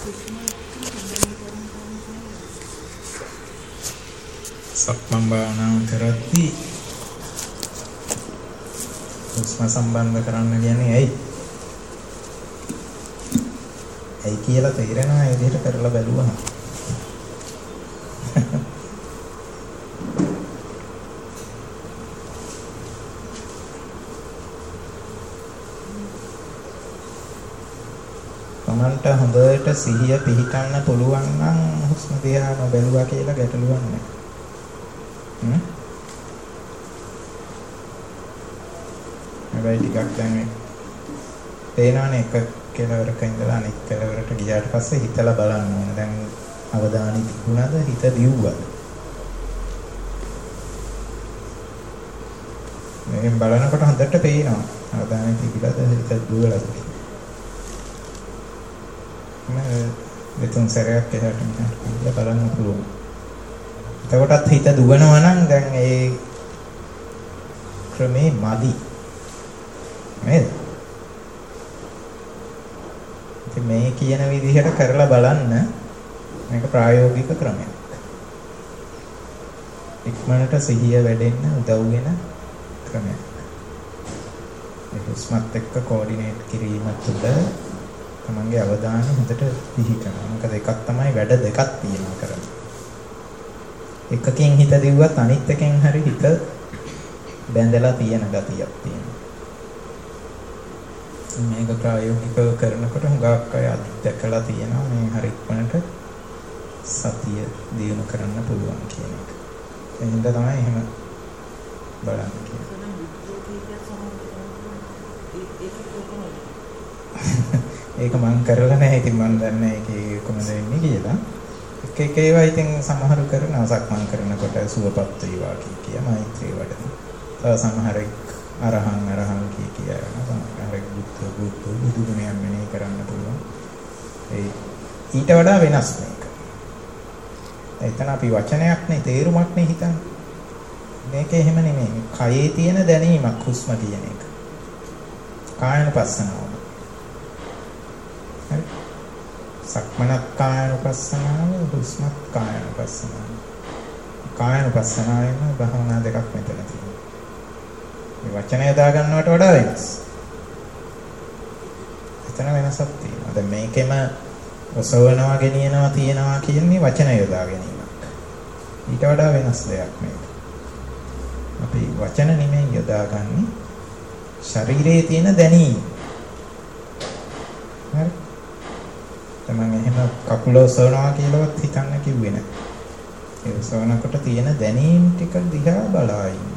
සක්මන් භාවනාව කරද්දී හුස්ම සම්බන්ධ කරන්න කියන්නේ ඇයි? ඇයි කියලා තේරෙනවා ඒ විදිහට කරලා බැලුවහම. තමන්ට හොඳට සිහිය පිහිටන්න පුළුවන් නම් හුස්ම දිහා නොබැලුවා කියලා ගැටලුවක් නැහැ. හැබැයි ටිකක් දැන් පේනවනේ එක කෙලවරක ඉඳලා අනෙක් කෙලවරට ගියාට පස්සේ හිතලා බලන්න ඕන. දැන් අවධානය තිබුණාද? හිත දිව්වද? මේකෙන් බලනකොට හොඳට පේනවා. අවධානය තිබිලාද? හිත දුවලාද? දෙතුන් සැරයක් එහාට මෙහාට බලන්න පුළුවන්. එතකොටත් හිත දුවනවා නම් දැන් ඒ ක්‍රමේ මදි. නේද? ඉතින් මේ කියන විදිහට කරලා බලන්න මේක ප්‍රායෝගික ක්‍රමයක්. ඉක්මනට සිහිය වැඩෙන්න උදව් වෙන ක්‍රමයක්. මේ හුස්මත් එක්ක කෝඩිනේට් කිරීම තුළ තමන්ගේ අවධානය හොඳට පිහිටනවා. මොකද එකක් තමයි වැඩ දෙකක් තියෙනවා කරන්නේ. එකකින් හිත දිව්වත් අනිත් එකෙන් හරි හිත බැඳලා තියෙන ගතියක් තියෙනවා. මේක ප්‍රායෝගිකව කරනකොට හුඟක් අය අත්දැකලා තියෙනවා මේ හරි ඉක්මනට සතිය දියුණු කරන්න පුළුවන් කියන එක. එහෙනම් තමයි එහෙම බලන්න කියන්නේ. ඒක මම කරලා නැහැ. ඉතින් මම දන්නේ ඒකේ කොහොමද වෙන්නේ කියලා. එක ඒවා ඉතින් සමහරු කරනවා සක්මන් කරනකොට සුවපත් වේවා කිය මෛත්‍රී වඩන. තව සමහරෙක් අරහං කිය යනවා. සමහරෙක් බුද්ධ ගුණයන් මෙනෙහි කරන්න පුළුවන්. ඒ ඊට වඩා වෙනස් මේක. එතන අපි වචනයක් නේ තේරුමක් නේ හිතන්නේ. මේක එහෙම නෙමෙයි. කයේ තියෙන දැනීමක් හුස්ම කියන එක. කායනුපස්සනාව. සක්මනත් කායනුපස්සනාව, හුස්මත් කායනුපස්සනාව. කායනුපස්සනාවෙම භාවනා දෙකක් මෙතන තියෙනවා. මේ වචනය දා ගන්නවට වඩා වෙනස්. එතන වෙනසක් තියෙනවා. දැන් මේකෙම ඔසවනවා ගෙනියනවා තියනවා කියන්නේ වචන යොදා ගැනීමක්. ඊට වඩා වෙනස් දෙයක් මේක. අපි වචන නෙමෙයි යොදාගන්නේ ශරීරයේ තියෙන දැනීම. හරි. තමන් එහෙම කකුල ඔසවනවා කියලාවත් හිතන්න කිව්වේ නැහැ. ඒ ඔසවනකොට තියෙන දැනීම් ටික දිහා බලා ඉන්න.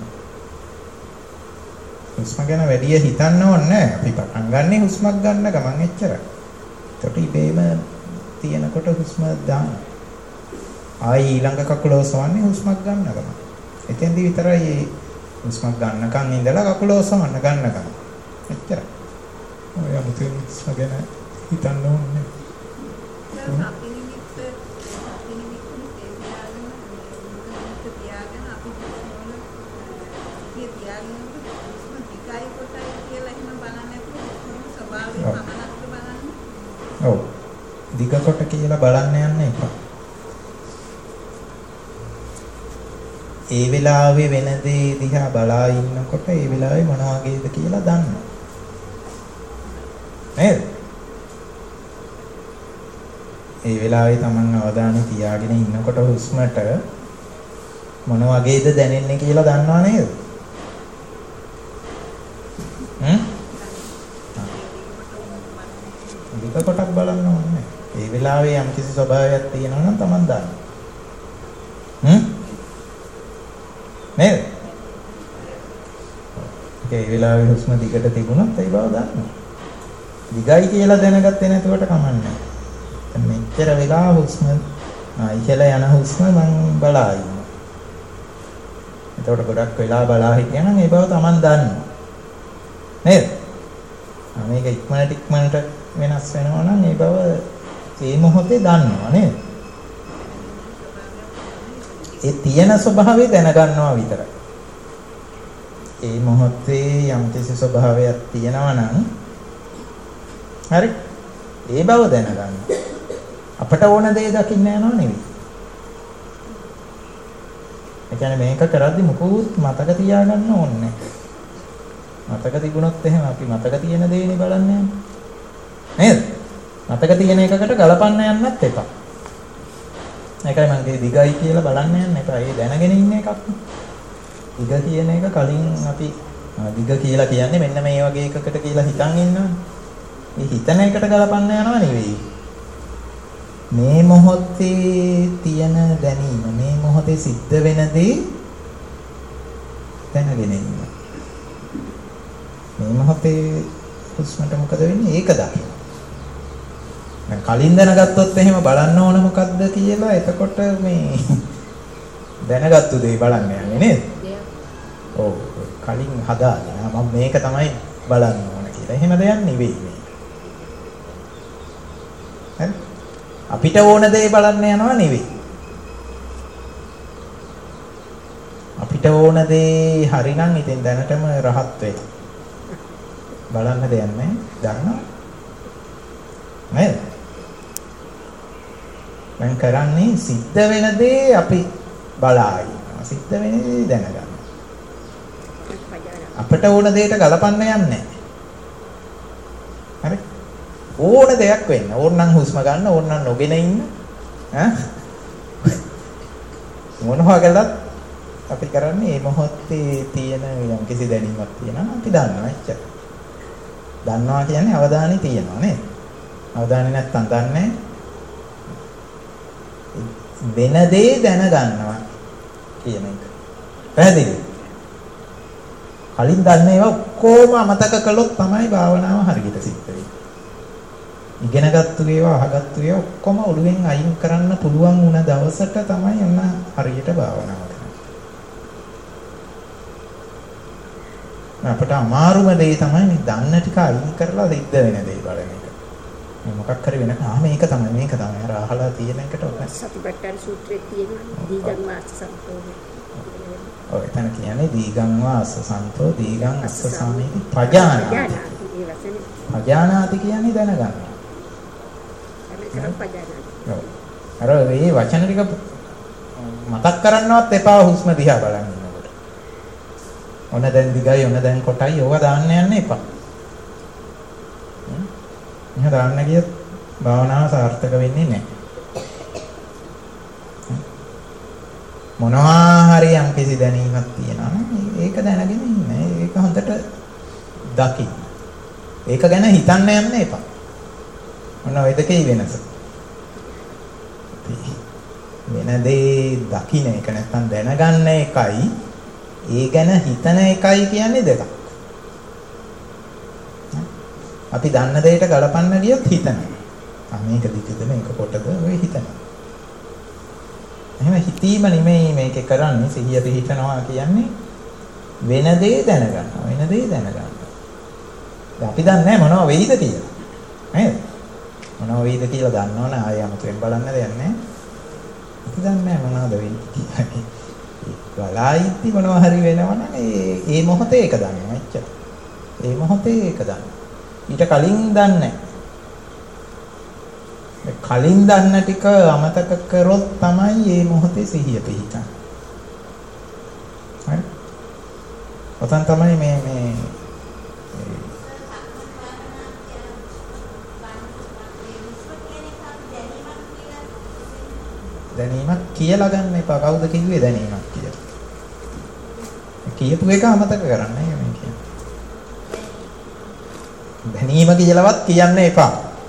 හුස්ම ගැන වැඩි හිතන්න ඕනේ නැහැ. අපි පටන් ගන්නේ හුස්මක් ගන්න ගමන් එච්චරයි. ඒකට ඉබේම තියෙනකොට හුස්ම දාන්න. ආයි ඊළඟ කකුල ඔසවන්නේ හුස්මක් ගන්න ගමන්. එතෙන්දි විතරයි මේ හුස්මක් ගන්නකන් ඉඳලා කකුල ඔසවන්න ගන්නකන්. එච්චරයි. ඔය අමුතුවෙන් හුස්ම ගැන හිතන්න ඕනේ. ඔව්. දිග කොට කියලා බලන්න යන්න එපා. ඒ වෙලාවේ වෙන දේ දිහා බලා ඉන්නකොට ඒ වෙලාවේ මොන වගේද කියලා දන්නවා. නේද? ඒ වෙලාවේ Taman අවධානය තියාගෙන ඉන්නකොට හුස්මට මොන වගේද දැනෙන්නේ කියලා දන්නවා නේද? දිග කොටක් බලන්න ඕනේ. ඒ වෙලාවේ යම් කිසි ස්වභාවයක් තියෙනවා නම් Taman දන්නවා. නේද? ඒ වෙලාවේ හුස්ම දිගට තිබුණත් ඒ බව දන්නවා. දිගයි කියලා දැනගත්තේ නැතුවට කමන්නේ. මෙච්චර වෙලා හුස්ම ඉහළ යන හුස්ම මම බලා ඉන්නවා. එතකොට ගොඩක් වෙලා බලා හිටියනම් ඒ බව Taman දන්නවා. නේද? මේක ඉක්මනට වෙනස් වෙනවා නම් ඒ බව ඒ මොහොතේ දන්නවා නේද? ඒ තියෙන ස්වභාවය දැනගන්නවා විතරයි. ඒ මොහොතේ යම්කිසි ස්වභාවයක් තියෙනවා නම් හරි ඒ බව දැනගන්න. අපට ඕන දේ දකින්න යනවා නෙවෙයි. ඒ කියන්නේ මේක කරද්දි මොකුත් මතක තියාගන්න ඕනේ නැහැ. මතක තිබුණොත් එහෙම අපි මතක තියෙන දේනේ බලන්නේ නේද? මතක තියෙන එකකට ගලපන්න යන්නත් එපා. ඒකයි මම දිගයි කියලා බලන්න යන්න එපා. ඒ දැනගෙන ඉන්න එකක්. දිග කියන එක කලින් අපි දිග කියලා කියන්නේ මෙන්න මේ වගේ එකකට කියලා හිතන් ඉන්නවා. මේ හිතන එකට ගලපන්න යනවා නෙවෙයි. මේ මොහොතේ තියෙන දැනීම, මේ මොහොතේ සිද්ධ වෙන දේ දැනගෙන ඉන්න. මේ මොහොතේ හුස්මට මොකද වෙන්නේ? ඒක දකින්න. කලින් දැනගත්තොත් එහෙම බලන්න ඕන මොකද්ද කියලා එතකොට මේ දැනගත්තු දේ බලන්න යන්නේ නේද? ඔව් කලින් හදාගෙන මම මේක තමයි බලන්න ඕන කියලා. එහෙම දෙයක් නෙවෙයි මේ. හරි? අපිට ඕන දේ බලන්න යනවා නෙවෙයි. අපිට ඕන දේ හරිනම් ඉතින් දැනටම රහත් වෙයි. බලන්න දෙයක් නැහැ. දන්නවා? නේද? මම කරන්නේ සිද්ධ වෙන දේ අපි බලා ඉන්නවා. සිද්ධ වෙන දේ දැනගන්න. අපිට ඕන දෙයට ගලපන්න යන්නේ හරි? ඕන දෙයක් වෙන්න. ඕනනම් හුස්ම ගන්න, ඕනනම් නොගෙන ඉන්න. මොනවා කළත් අපි කරන්නේ මේ මොහොතේ තියෙන යම් කිසි දැනීමක් තියෙනවා. අපි දන්නවා එච්චර. දන්නවා කියන්නේ අවධානය තියෙනවා නේද? අවධානය නැත්තම් දන්නේ වෙන දේ දැනගන්නවා කියන එක. පැහැදිලිද? කලින් දන්න ඒවා ඔක්කොම අමතක කළොත් තමයි භාවනාව හරියට සිද්ධ වෙන්නේ. ඉගෙනගත්තු ඒවා අහගත්තු ඒවා ඔක්කොම ඔළුවෙන් අයින් කරන්න පුළුවන් වුණ දවසට තමයි එන්න හරියට භාවනාව කරන්නේ. අපට අමාරුම දේ තමයි මේ දන්න ටික අයින් කරලා සිද්ධ වෙන දේ බලන එක. මේ මොකක් හරි වෙනකන් මේක තමයි අර අහලා තියෙන එකට ඔක සතිපට්ඨාන සූත්‍රයේ තියෙන දීගං වාස සම්පෝ. ඔය එතන කියන්නේ දීගං වාස සම්පෝ දීගං අස්ස සාමීති පජානාති. පජානාති කියන්නේ දැනගන්න. අර මේ වචන ටික මතක් කරන්නවත් එපා හුස්ම දිහා බලන්න ඉන්නකොට. ඔන්න දැන් දිගයි ඔන්න දැන් කොටයි ඕවා දාන්න යන්න එපා. එහෙනම් දාන්න ගියත් භාවනාව සාර්ථක වෙන්නේ නැහැ. මොනවා හරි යම් කිසි දැනීමක් තියෙනවා නම් ඒක දැනගෙන ඉන්න. ඒක හොඳට දකින්න. ඒක ගැන හිතන්න යන්න එපා. මොන ඔය දෙකේ වෙනස? වෙන දේ දකින්න එක නැත්තම් දැනගන්න එකයි ඒ ගැන හිතන එකයි කියන්නේ දෙකක්. අපි දන්න දෙයට ගලපන්න ගියොත් හිතනවා. මේක දිගද මේක කොටද ඔය හිතනවා. එහෙම හිතීම නෙමෙයි මේකේ කරන්නේ සිහිය පිහිටනවා කියන්නේ වෙන දේ දැනගන්නවා. වෙන දේ දැනගන්නවා. දැන් අපි දන්නේ මොනව වෙයිද කියලා. නේද? මොනව වෙයිද කියලා දන්නවනේ ආයෙ අමුතුවෙන් බලන්න දෙයක් නැහැ. අපි දන්නේ මොනවද වෙන්නේ කියලා. බලයිති මොනවා හරි වෙනවනම් ඒ මොහොතේ ඒක දන්නවා එච්චර. ඒ මොහොතේ ඒක දන්නවා. ඊට කලින් දන්නේ කලින් දන්න ටික අමතක කරොත් තමයි මේ මොහොතේ සිහිය පිහිටන්නේ. හරි? ඔතන තමයි මේ දැනීමක් කියලා ගන්න එපා. කවුද කිව්වේ දැනීමක් කියලා? කියපු එක අමතක කරන්න මේ කියන්නේ. දැනීම කියලාවත් කියන්න එපා.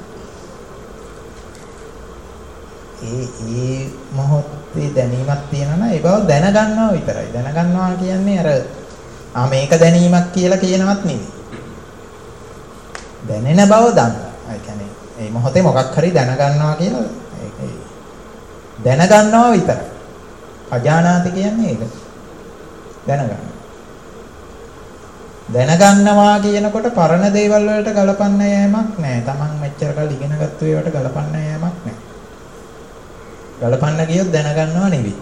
ඒ මොහොතේ දැනීමක් තියෙනවා නම් ඒ බව දැනගන්නවා විතරයි. දැනගන්නවා කියන්නේ අර මේක දැනීමක් කියලා කියනවත් නෙවෙයි. දැනෙන බව දන්නවා. ඒ කියන්නේ මේ මොහොතේ මොකක් හරි දැනගන්නවා කියලා දැනගන්නවා විතරයි. අජානාති කියන්නේ ඒක. දැනගන්න. දැනගන්නවා කියනකොට පරණ දේවල් වලට ගලපන්න යෑමක් නැහැ. Taman මෙච්චර කල් ඉගෙනගත්තු ඒවාට ගලපන්න යෑමක් නැහැ. ගලපන්න ගියොත් දැනගන්නවා නෙවෙයි.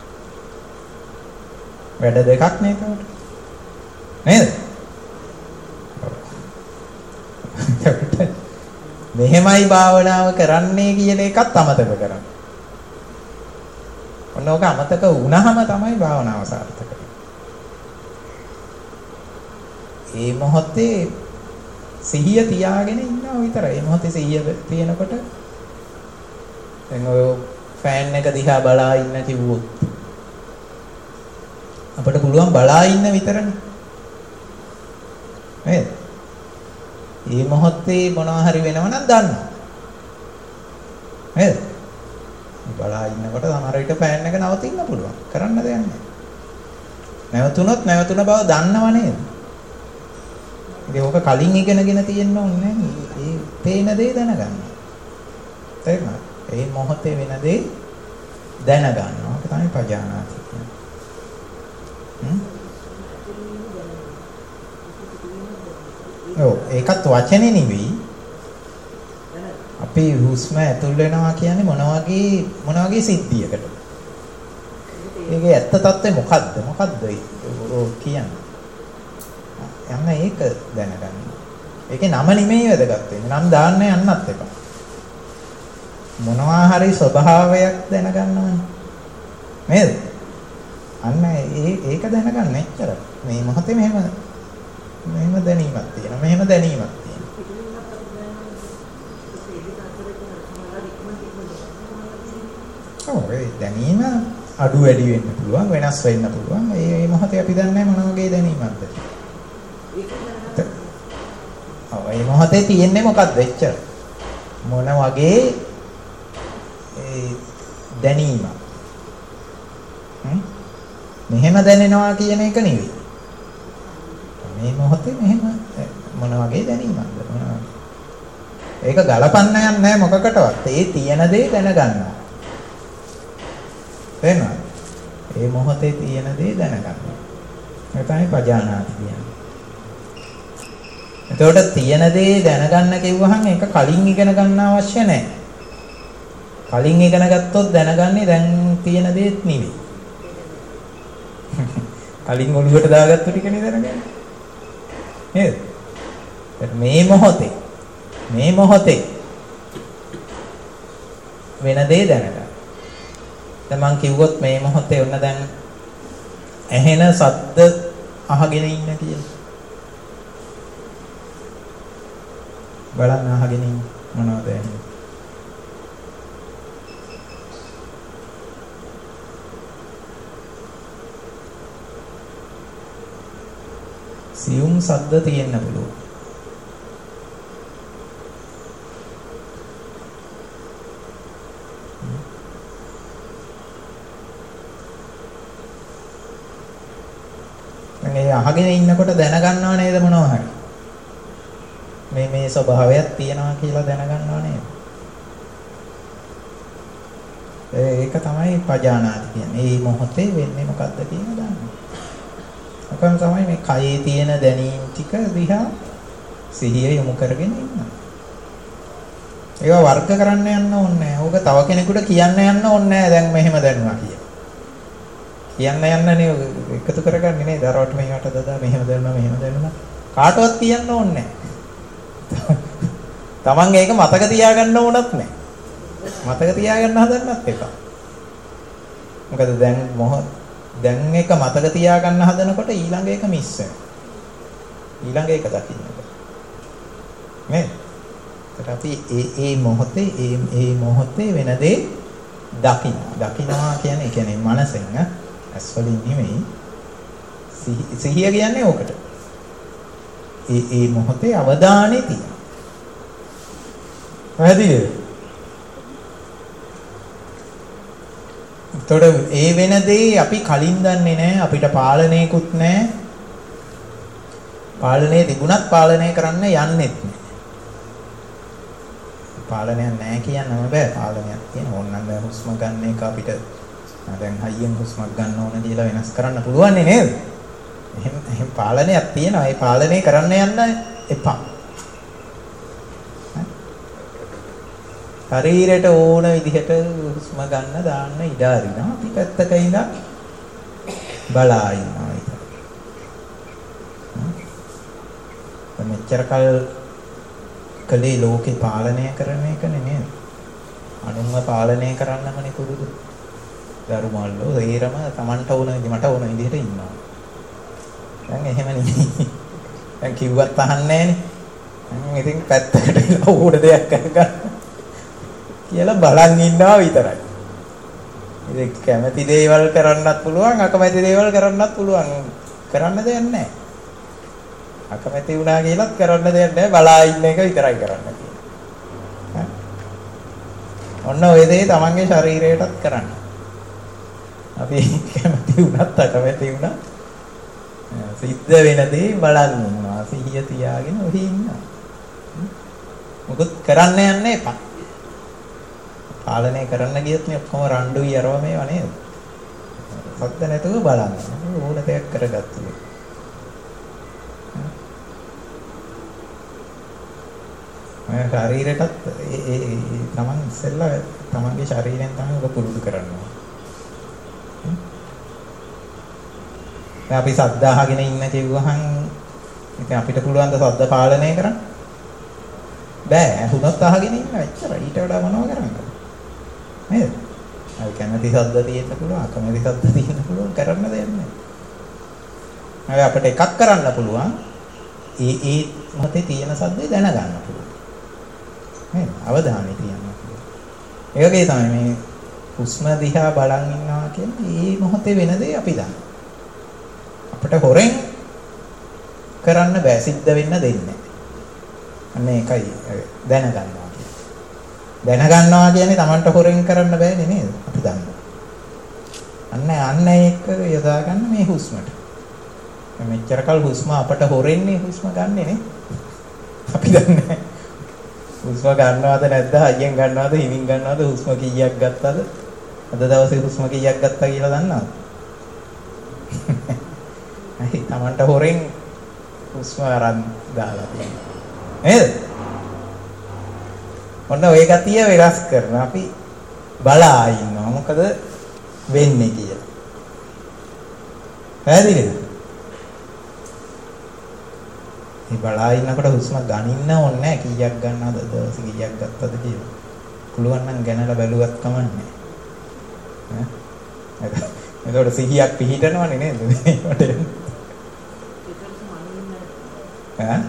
වැඩ දෙකක් නේද? නේද? මෙහෙමයි භාවනාව කරන්නේ කියන එකත් අමතක කරන්න. ඔන්නෝක අමතක වුණාම තමයි භාවනාව සාර්ථක වෙන්නේ. මේ මොහොතේ සිහිය තියාගෙන ඉන්නවා විතරයි. මේ මොහොතේ සිහිය තියෙනකොට දැන් ඔය ෆෑන් එක දිහා බලා ඉන්න කිව්වොත් අපිට පුළුවන් බලා ඉන්න විතරනේ. නේද? මේ මොහොතේ මොනවා හරි වෙනව නම් දන්නවා. නේද? බලා ඉන්නකොට සමහර විට ෆෑන් එක නවතින්න පුළුවන්. කරන්න දෙයක් නැහැ. නැවතුනොත් නැවතුන බව දන්නව නේද? ඉතින් ඕක කලින් ඉගෙනගෙන තියෙන්න ඕනේ නැහැ. මේ පේන දේ දැනගන්න. තේරුණාද? මේ මොහොතේ වෙන දේ දැනගන්නවා. ඒක තමයි පජානාති කියන්නේ. ඔව් ඒකත් වචනේ නෙවෙයි. අපි හුස්ම ඇතුල් වෙනවා කියන්නේ මොන වගේ සිද්ධියකට. ඒකේ ඇත්ත తත්ත්වය මොකද්ද? මොකද්ද කියන්නේ? යන්න ඒක දැනගන්න. ඒකේ නම නෙමෙයි වැදගත් වෙන්නේ. නම් දාන්න යන්නත් එපා. මොනවා හරි ස්වභාවයක් දැනගන්නවනේ. නේද? අන්න ඒක දැනගන්න එච්චර. මේ මොහොතේ මෙහෙම දැනීමක් තියෙනවා. මෙහෙම දැනීමක් තියෙනවා. ඔව් ඒ දැනීම අඩු වැඩි වෙන්න පුළුවන්, වෙනස් වෙන්න පුළුවන්. මේ මොහොතේ අපි දන්නේ මොන වගේ දැනීමක්ද. ඔව් මේ මොහොතේ තියෙන්නේ මොකක්ද එච්චර. මොන වගේ දැනීමක්. මෙහෙම දැනෙනවා කියන එක නෙවෙයි. මේ මොහොතේ මෙහෙම මොන වගේ දැනීමක්ද මොනවා. ඒක ගලපන්න යන්නේ නැහැ මොකකටවත්. ඒ තියෙන දේ දැනගන්නවා. තේරෙනවද? මේ මොහොතේ තියෙන දේ දැනගන්නවා. ඒ තමයි පජානාති කියන්නේ. එතකොට තියෙන දේ දැනගන්න කිව්වහම ඒක කලින් ඉගෙන ගන්න අවශ්‍ය නැහැ. කලින් ඉගෙන ගත්තොත් දැනගන්නේ දැන් තියෙන දේත් නෙවෙයි. කලින් ඔළුවට දාගත්තු ටිකනේ දැනගන්නේ. නේද? මේ මොහොතේ වෙන දේ දැනගන්න. දැන් මං කිව්වොත් මේ මොහොතේ ඔන්න දැන් ඇහෙන ශබ්ද අහගෙන ඉන්න කියලා. බලන්න අහගෙන ඉන්න මොනවද ඇහෙන්නේ? සියුම් ශබ්ද තියෙන්න පුළුවන්. මේ අහගෙන ඉන්නකොට දැනගන්නව නේද මොනවා හරි. මේ ස්වභාවයක් තියෙනවා කියලා දැනගන්නව නේද? ඒක තමයි පජානාති කියන්නේ. මේ මොහොතේ වෙන්නේ මොකද්ද කියන දන්නේ. ඔකම තමයි මේ කයේ තියෙන දැනීම් ටික දිහා සිහිය යොමු කරගෙන ඉන්නවා. ඒවා වර්ග කරන්න යන්න ඕනේ නැහැ. ඕක තව කෙනෙකුට කියන්න යන්න ඕනේ නැහැ. දැන් මෙහෙම දැනුණා කියලා. කියන්න යන්නනේ එකතු කරගන්නේ නේද? දරවට මේකට දදා මෙහෙම දැනුණා. කාටවත් කියන්න ඕනේ නැහැ. තමන් ඒක මතක තියාගන්න ඕනත් නැහැ. මතක තියාගන්න හදන්නත් එපා. මොකද දැන් එක මතක තියාගන්න හදනකොට ඊළඟ එක මිස් වෙනවා. ඊළඟ එක දකින්න. නේද? ඒත් අපි ඒ මොහොතේ වෙන දේ දකින්නවා කියන්නේ මනසෙන් ඇස් වලින් නෙමෙයි. සිහිය කියන්නේ ඕකට. ඒ මොහොතේ අවධානය තියෙනවා. හරිද? එතකොට ඒ වෙන දේ අපි කලින් දන්නේ නැහැ. අපිට පාලනයකුත් නැහැ. පාලනය තිබුණත් පාලනය කරන්න යන්නෙත් නැහැ. පාලනයක් නැහැ කියන්නම බෑ. පාලනයක් තියෙන ඕනනම් දැන් හුස්ම ගන්න එක අපිට දැන් හයියෙන් හුස්මක් ගන්න ඕන කියලා වෙනස් කරන්න පුළුවන් නේද? එහෙම පාලනයක් තියෙනවා. ඒ පාලනය කරන්න යන්න එපා. ශරීරයට ඕන විදිහට හුස්ම ගන්න දාන්න ඉඩ අරිනවා. අපි පැත්තක ඉඳන් බලා ඉන්නවා විතරයි. මෙච්චර කල් කලේ ලෝකේ පාලනය කරන එකනේ නේද? අනුන්ව පාලනය කරන්නමනේ පුරුදු. දරුමල්ලෝ තේරම Tamanට ඕන මට ඕන විදිහට ඉන්නවා. දැන් එහෙම නෙමෙයි. දැන් කිව්වත් අහන්නේ නැහනේ. ඉතින් පැත්තකට ඕන දෙයක් කරගන්න කියලා බලන් ඉන්නවා විතරයි. ඉතින් කැමති දේවල් කරන්නත් පුළුවන් අකමැති දේවල් කරන්නත් පුළුවන්. කරන්න දෙයක් නැහැ. අකමැති වුණා කියලාත් කරන්න දෙයක් නැහැ. බලා ඉන්න එක විතරයි කරන්න තියෙන්නේ. ඔන්න ඔය දේ තමන්ගේ ශරීරයටත් කරන්න. අපි කැමති වුණත් අකමැති වුණත් සිද්ධ වෙන දේ බලන් ඉන්නවා. සිහිය තියාගෙන ඔහි ඉන්නවා. මොකද කරන්න යන්න එපා. පාලනය කරන්න ගියත් නේ ඔක්කොම රණ්ඩුයි අරව මේවා නේද? සද්ද නැතුව බලන්න. ඕන දෙයක් කරගත්තා. මම ශරීරයටත් තමන් ඉස්සෙල්ලා තමන්ගේ ශරීරයෙන් තමයි ඔබ පුරුදු කරන්නේ. දැන් අපි සද්ද අහගෙන ඉන්න කිව්වහන් ඉතින් අපිට පුළුවන් ද සද්ද පාලනය කරන්න? බෑ. හුනත් අහගෙන ඉන්න එච්චරයි. ඊට වඩා මොනව කරන්නද? නේද? අපි කැමති සද්ද තියෙන්න පුළුවන්, අකමැති සද්ද තියෙන්න පුළුවන්, කරන්න දෙයක් නැහැ. හැබැයි අපිට එකක් කරන්න පුළුවන්. ඒ මොහොතේ තියෙන සද්දේ දැනගන්න පුළුවන්. නේද? අවධානය තියන්න පුළුවන්. ඒකේ තමයි මේ හුස්ම දිහා බලන් ඉන්නවා කියන්නේ මේ මොහොතේ වෙන දේ අපි දන්නවා. අපිට හොරෙන් කරන්න බෑ, සිද්ධ වෙන්න දෙන්නේ නැහැ. අන්න ඒකයි දැනගන්නවා කියන්නේ. දැනගන්නවා කියන්නේ Tamanට හොරෙන් කරන්න බෑනේ නේද? අපි දන්නවා. අන්න ඒක යොදා ගන්න මේ හුස්මට. මෙච්චර කල් හුස්ම අපට හොරෙන්නේ හුස්ම ගන්නෙ නේ. අපි දන්නේ. හුස්ම ගන්නවද නැද්ද? හයියෙන් ගන්නවද? හිමින් ගන්නවද? හුස්ම කීයක් ගත්තද? අද දවසේ හුස්ම කීයක් ගත්තා කියලා දන්නවද? අයි Tamanට හොරෙන් හුස්ම අරන් දාලා තියෙනවා. නේද? ඔන්න ඔය ගතිය වෙනස් කරන අපි බලා ඉන්නවා මොකද වෙන්නේ කියලා. පැහැදිලිද? මේ බලා ඉන්නකොට හුස්ම ගනින්න ඕනේ නැහැ කීයක් ගන්නවද දවස් කීයක් ගත්තද කියලා. පුළුවන් නම් ගණනලා බැලුවත් කමන්නේ. ඈ එතකොට සිහියක් පිහිටනවනේ නේද? ඈ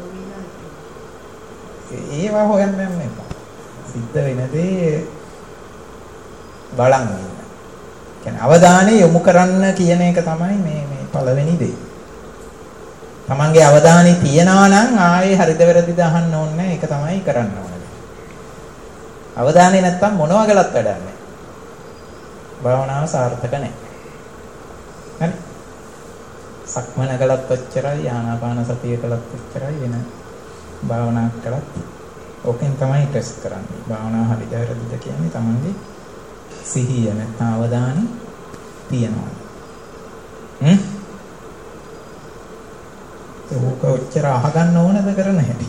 ඒවා හොයන්න යන්න එපා. සිද්ධ වෙන දේ බලන් ඉන්න. කියන්නේ අවධානය යොමු කරන්න කියන එක තමයි මේ පළවෙනි දේ. තමන්ගේ අවධානය තියනවා නම් ආයේ හරිද වැරදිද අහන්න ඕනේ නැහැ. ඒක තමයි කරන්න ඕනේ. අවධානය නැත්තම් මොනවා කළත් වැඩක් නැහැ. භාවනාව සාර්ථක නැහැ. හරි. සක්මන කළත් ඔච්චරයි, ආනාපාන සතිය කළත් ඔච්චරයි, වෙන භාවනා කළත් ඕකෙන් තමයි ටෙස්ට් කරන්නේ. භාවනාව හරිද වැරදිද කියන්නේ තමන්ගේ සිහිය නැත්නම් අවධානය තියනවා. ඒක ඔච්චර අහගන්න ඕනද කරන හැටි?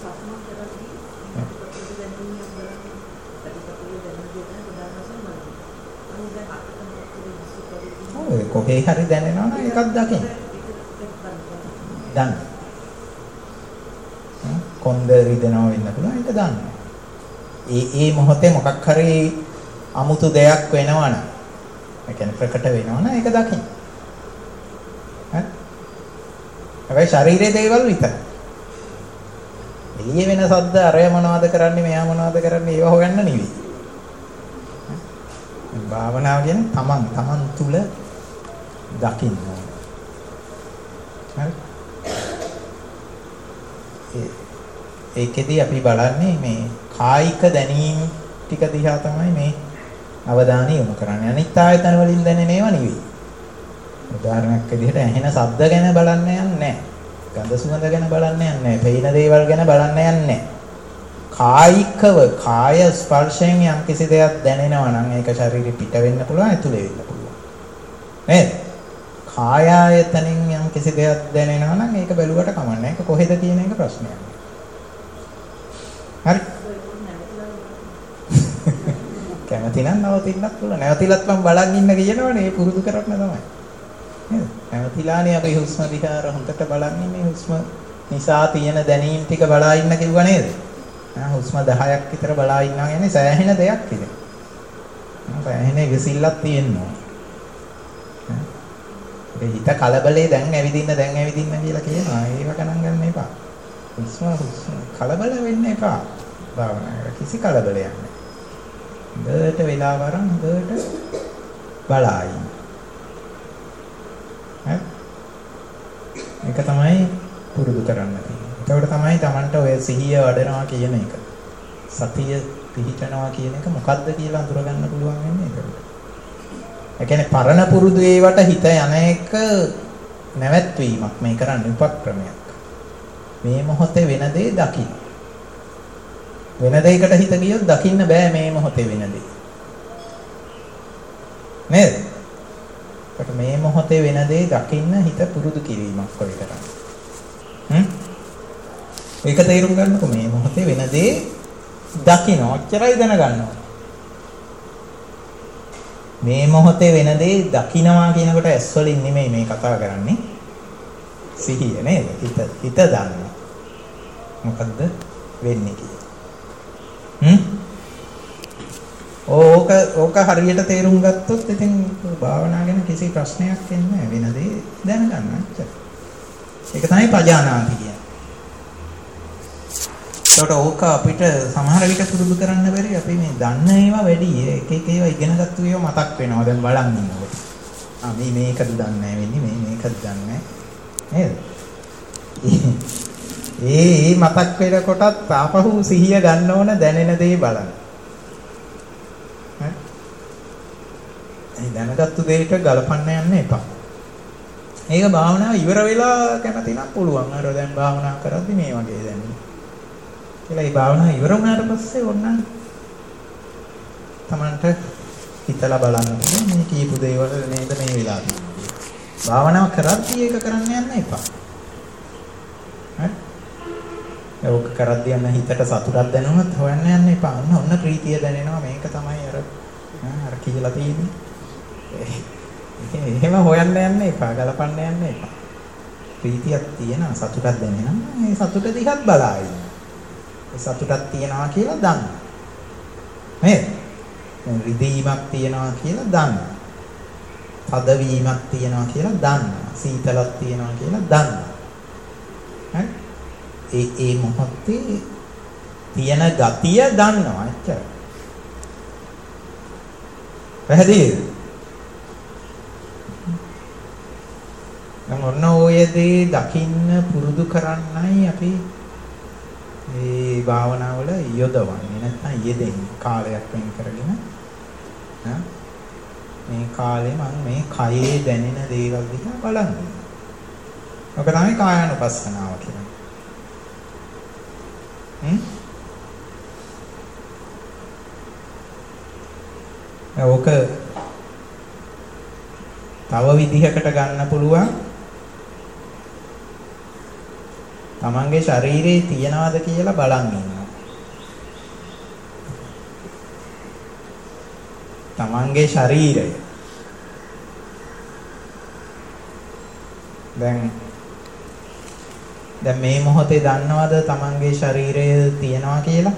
ඔය කොහේ හරි දැනෙනවා නම් එකක් දකින්න. දන්න. කොන්ද රිදෙනවා වෙන්න පුළුවන් ඒක දන්න. ඒ මොහොතේ මොකක් හරි අමුතු දෙයක් වෙනවා නම් ඒ කියන්නේ ප්‍රකට වෙනවා නම් ඒක දකින්න. හරි? හැබැයි ශරීරයේ දේවල් විතරයි. එළියේ වෙන සද්ද අරය මොනවද කරන්නේ මෙයා මොනවද කරන්නේ ඒව හොයන්න නෙවෙයි. භාවනාව කියන්නේ තමන් තුල දකින්න ඕන. හරි? ඒකෙදි අපි බලන්නේ මේ කායික දැනීම් ටික දිහා තමයි මේ අවධානය යොමු කරන්නේ. අනිත් ආයතන වලින් දැනෙන ඒවා නෙවෙයි. උදාහරණයක් විදිහට ඇහෙන ශබ්ද ගැන බලන්න යන්නේ නැහැ. ගඳ සුවඳ ගැන බලන්න යන්නේ නැහැ. පේන දේවල් ගැන බලන්න යන්නේ නැහැ. කායිකව කාය ස්පර්ශයෙන් යම් කිසි දෙයක් දැනෙනවා නම් ඒක ශරීරෙ පිට වෙන්න පුළුවන්, ඇතුලේ වෙන්න පුළුවන්. නේද? කාය ආයතනෙන් යම් කිසි දෙයක් දැනෙනවා නම් ඒක බැලුවට කමන්නේ නැහැ. ඒක කොහෙද කියන එක ප්‍රශ්නයක්. හරි. කැමති නම් නවතින්නත් පුළුවන්. නැවතිලත් මම බලන් ඉන්න කියනවනේ ඒ පුරුදු කරන්න තමයි. නේද? නැවතිලානේ අපි හුස්ම දිහා හොඳට බලන් ඉන්නේ හුස්ම නිසා තියෙන දැනීම් ටික බලා ඉන්න කිව්වා නේද? හුස්ම 10ක් විතර බලා ඉන්නවා කියන්නේ සෑහෙන දෙයක් ඉතින්. සෑහෙන ඉවසිල්ලක් තියෙනවා. ඒ හිත කලබලේ දැන් ඇවිදින්න කියලා කියනවා. ඒව ගණන් ගන්න එපා. හුස්ම කලබල වෙන්න එපා. භාවනාවේ කිසි කලබලයක් නැහැ. හොඳට වෙලාව අරන් හොඳට බලා ඉන්න. ඒක තමයි පුරුදු කරන්න තියෙන්නේ. ඒකට තමයි Tamanට ඔය සිහිය වඩනවා කියන එක. සතිය පිහිටනවා කියන එක මොකද්ද කියලා අඳුරගන්න පුළුවන් වෙන්නේ ඒකට. ඒ කියන්නේ පරණ පුරුදු ඒවට හිත යන එක නැවැත්වීමක් මේ කරන්නේ උපක්‍රමයක්. මේ මොහොතේ වෙන දේ දකින්න. වෙන දෙයකට හිත ගියොත් දකින්න බෑ මේ මොහොතේ වෙන දේ. නේද? ඒකට මේ මොහොතේ වෙන දේ දකින්න හිත පුරුදු කිරීමක් ඔය කරන්නේ. ඒක තේරුම් ගන්නකො මේ මොහොතේ වෙන දේ දකින්න ඔච්චරයි දැනගන්නවා. මේ මොහොතේ වෙන දේ දකින්නවා කියනකොට ඇස් වලින් නෙමෙයි මේ කතා කරන්නේ. සිහිය නේද? හිත දන්නවා. මොකද්ද වෙන්නේ කියලා. ඕක හරියට තේරුම් ගත්තොත් ඉතින් භාවනා ගැන කිසි ප්‍රශ්නයක් එන්නේ නැහැ. වෙන දේ දැනගන්න අච්චර. ඒක තමයි පජානාති කියන්නේ. ඒකට ඕක අපිට සමහර විට පුරුදු කරන්න බැරි අපි මේ දන්න ඒවා වැඩි එක ඒවා ඉගෙනගත්තු ඒවා මතක් වෙනවා දැන් බලන් ඉන්නකොට. මේකද දන්නේ වෙන්නේ මේකද දන්නේ නේද? ඒ මතක් වෙන කොටත් ආපහු සිහිය ගන්න ඕන දැනෙන දේ බලන්න. දැනගත්තු දෙයට ගලපන්න යන්න එපා. ඒක භාවනාව ඉවර වෙලා කැමති නම් පුළුවන්. අර දැන් භාවනා කරද්දි මේ වගේ දැනෙන. කියලා මේ භාවනාව ඉවර වුණාට පස්සේ ඕනනම් Tamanට හිතලා බලන්න මේ කීපු දේවල් නේද මේ වෙලා තියෙන්නේ. භාවනාව කරද්දි ඒක කරන්න යන්න එපා. හරි? ඒක කරද්දි යන හිතට සතුටක් දැනුනොත් හොයන්න යන්න එපා. ඔන්න ප්‍රීතිය දැනෙනවා මේක තමයි අර කියලා තියෙන්නේ. එහෙම හොයන්න යන්න එපා, ගලපන්න යන්න එපා. ප්‍රීතියක් තියෙනවා, සතුටක් දැනෙනවා. මේ සතුට දිහත් බලා ඉන්න. ඒ සතුටක් තියනවා කියලා දන්න. නේද? රිදීමක් තියනවා කියලා දන්න. තදවීමක් තියනවා කියලා දන්න. සීතලක් තියනවා කියලා දන්න. හරි? ඒ මොහොතේ තියෙන ගතිය දන්නවා එච්චර. පැහැදිලිද? ඔන්න ඔය දේ දකින්න පුරුදු කරන්නයි අපි මේ භාවනාවල යොදවන්නේ. නැත්නම් යෙදෙන්නේ කාලයක් වෙන් කරගෙන. මේ කාලේ මම මේ කයේ දැනෙන දේවල් දිහා බලන්නේ. ඔක තමයි කායानुපස්සනාව කියන්නේ. ඕක තව විදිහකට ගන්න පුළුවන්. තමන්ගේ ශරීරයේ තියනවාද කියලා බලන් ඉන්නවා. තමන්ගේ ශරීරය දැන් මේ මොහොතේ දන්නවද තමන්ගේ ශරීරය තියනවා කියලා?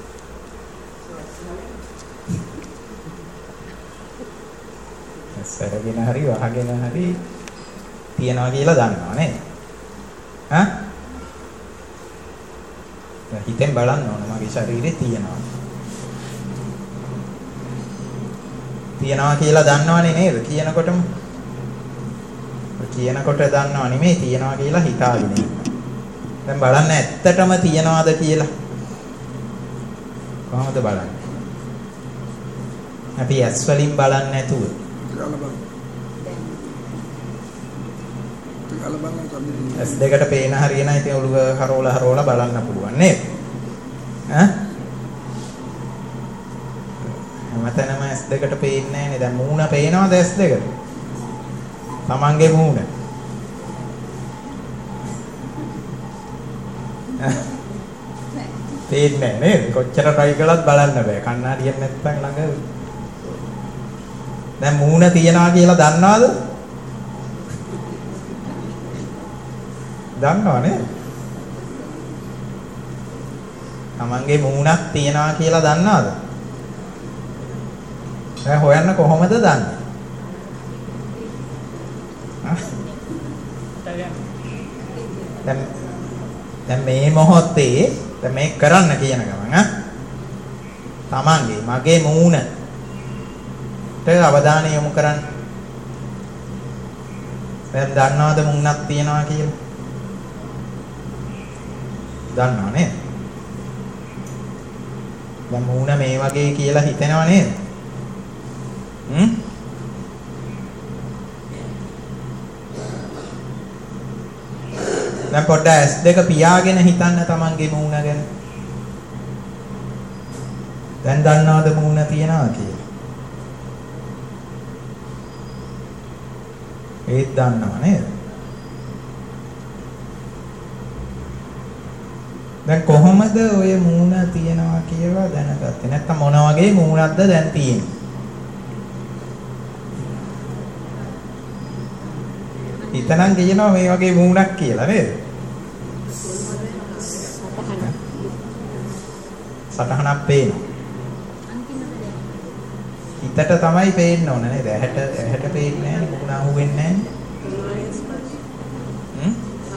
සරගෙන හරි වහගෙන හරි තියනවා කියලා දන්නවා නේද? හිතෙන් බලන්න ඕන මගේ ශරීරේ තියනවා. තියනවා කියලා දන්නවනේ නේද? කියනකොට දන්නව නෙමෙයි තියනවා කියලා හිතාගෙන ඉන්නවා. දැන් බලන්න ඇත්තටම තියනවාද කියලා. කොහොමද බලන්නේ? අපි ඇස් වලින් බලන්නේ නැතුව. ඇස් දෙකට පේන හරියන ඉතින් ඔළුව හරවලා බලන්න පුළුවන් නේද? හැමතැනම ඇස් දෙකට පේන්නේ නැහැ නේද? දැන් මූණ පේනවද ඇස් දෙකට? තමන්ගේ මූණ. පේන්නේ නැහැ නේද? කොච්චර try කළත් බලන්න බෑ. කණ්ණාඩියක් නැත්නම් ළඟ. දැන් මූණ තියනවා කියලා දන්නවද? දන්නව නේද? තමන්ගේ මූණක් තියනවා කියලා දන්නවද? දැන් හොයන්න කොහොමද දන්නේ? දැන් මේ මොහොතේ දැන් මේ කරන්න කියන ගමන් තමන්ගේ මගේ මූණට අවධානය යොමු කරන්න. දැන් දන්නවද මූණක් තියනවා කියලා? දන්නව නේද? දැන් මූණ මේ වගේ කියලා හිතෙනව නේද? දැන් පොඩ්ඩක් S2 පියාගෙන හිතන්න තමන්ගේ මූණ ගැන. දැන් දන්නවද මූණ තියනවා කියලා? ඒත් දන්නව නේද? දැන් කොහොමද ඔය මූණ තියනවා කියලා දැනගත්තේ? නැත්තම් මොන වගේ මූණක්ද දැන් තියෙන්නේ? හිතනම් කියනවා මේ වගේ මූණක් කියලා නේද? සටහනක් පේනවා. හිතට තමයි පේන්න ඕන නේද? ඇහැට පේන්නේ නැහැ නේ, මොකද අහුවෙන්නේ නැහැ.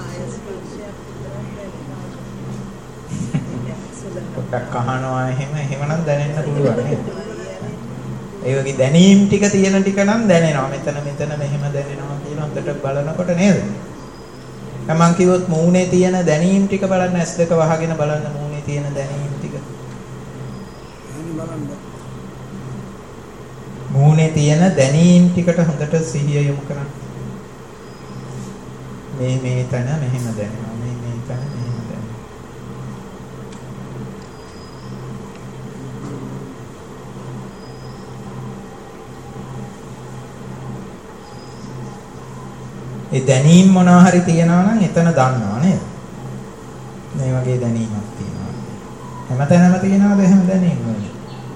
පොඩ්ඩක් අහනවා එහෙමනම් දැනෙන්න පුළුවන් නේද? ඒ වගේ දැනීම් ටික තියෙන ටික නම් දැනෙනවා. මෙතන මෙහෙම දැනෙනවා කියලා හොඳට බලනකොට නේද? දැන් මං කිව්වොත් මූණේ තියෙන දැනීම් ටික බලන්න S2 වහගෙන බලන්න මූණේ තියෙන දැනීම් ටික. මූණේ තියෙන දැනීම් ටිකට හොඳට සිහිය යොමු කරන්න. මේ තැන මෙහෙම දැනෙනවා. මේ තැන මෙහෙම දැනෙනවා. ඒ දැනීම් මොනවා හරි තියනවා නම් එතන දන්නවා නේද? මේ වගේ දැනීමක් තියෙනවා. හැමතැනම තියනවාද එහෙම දැනීම් නෑ.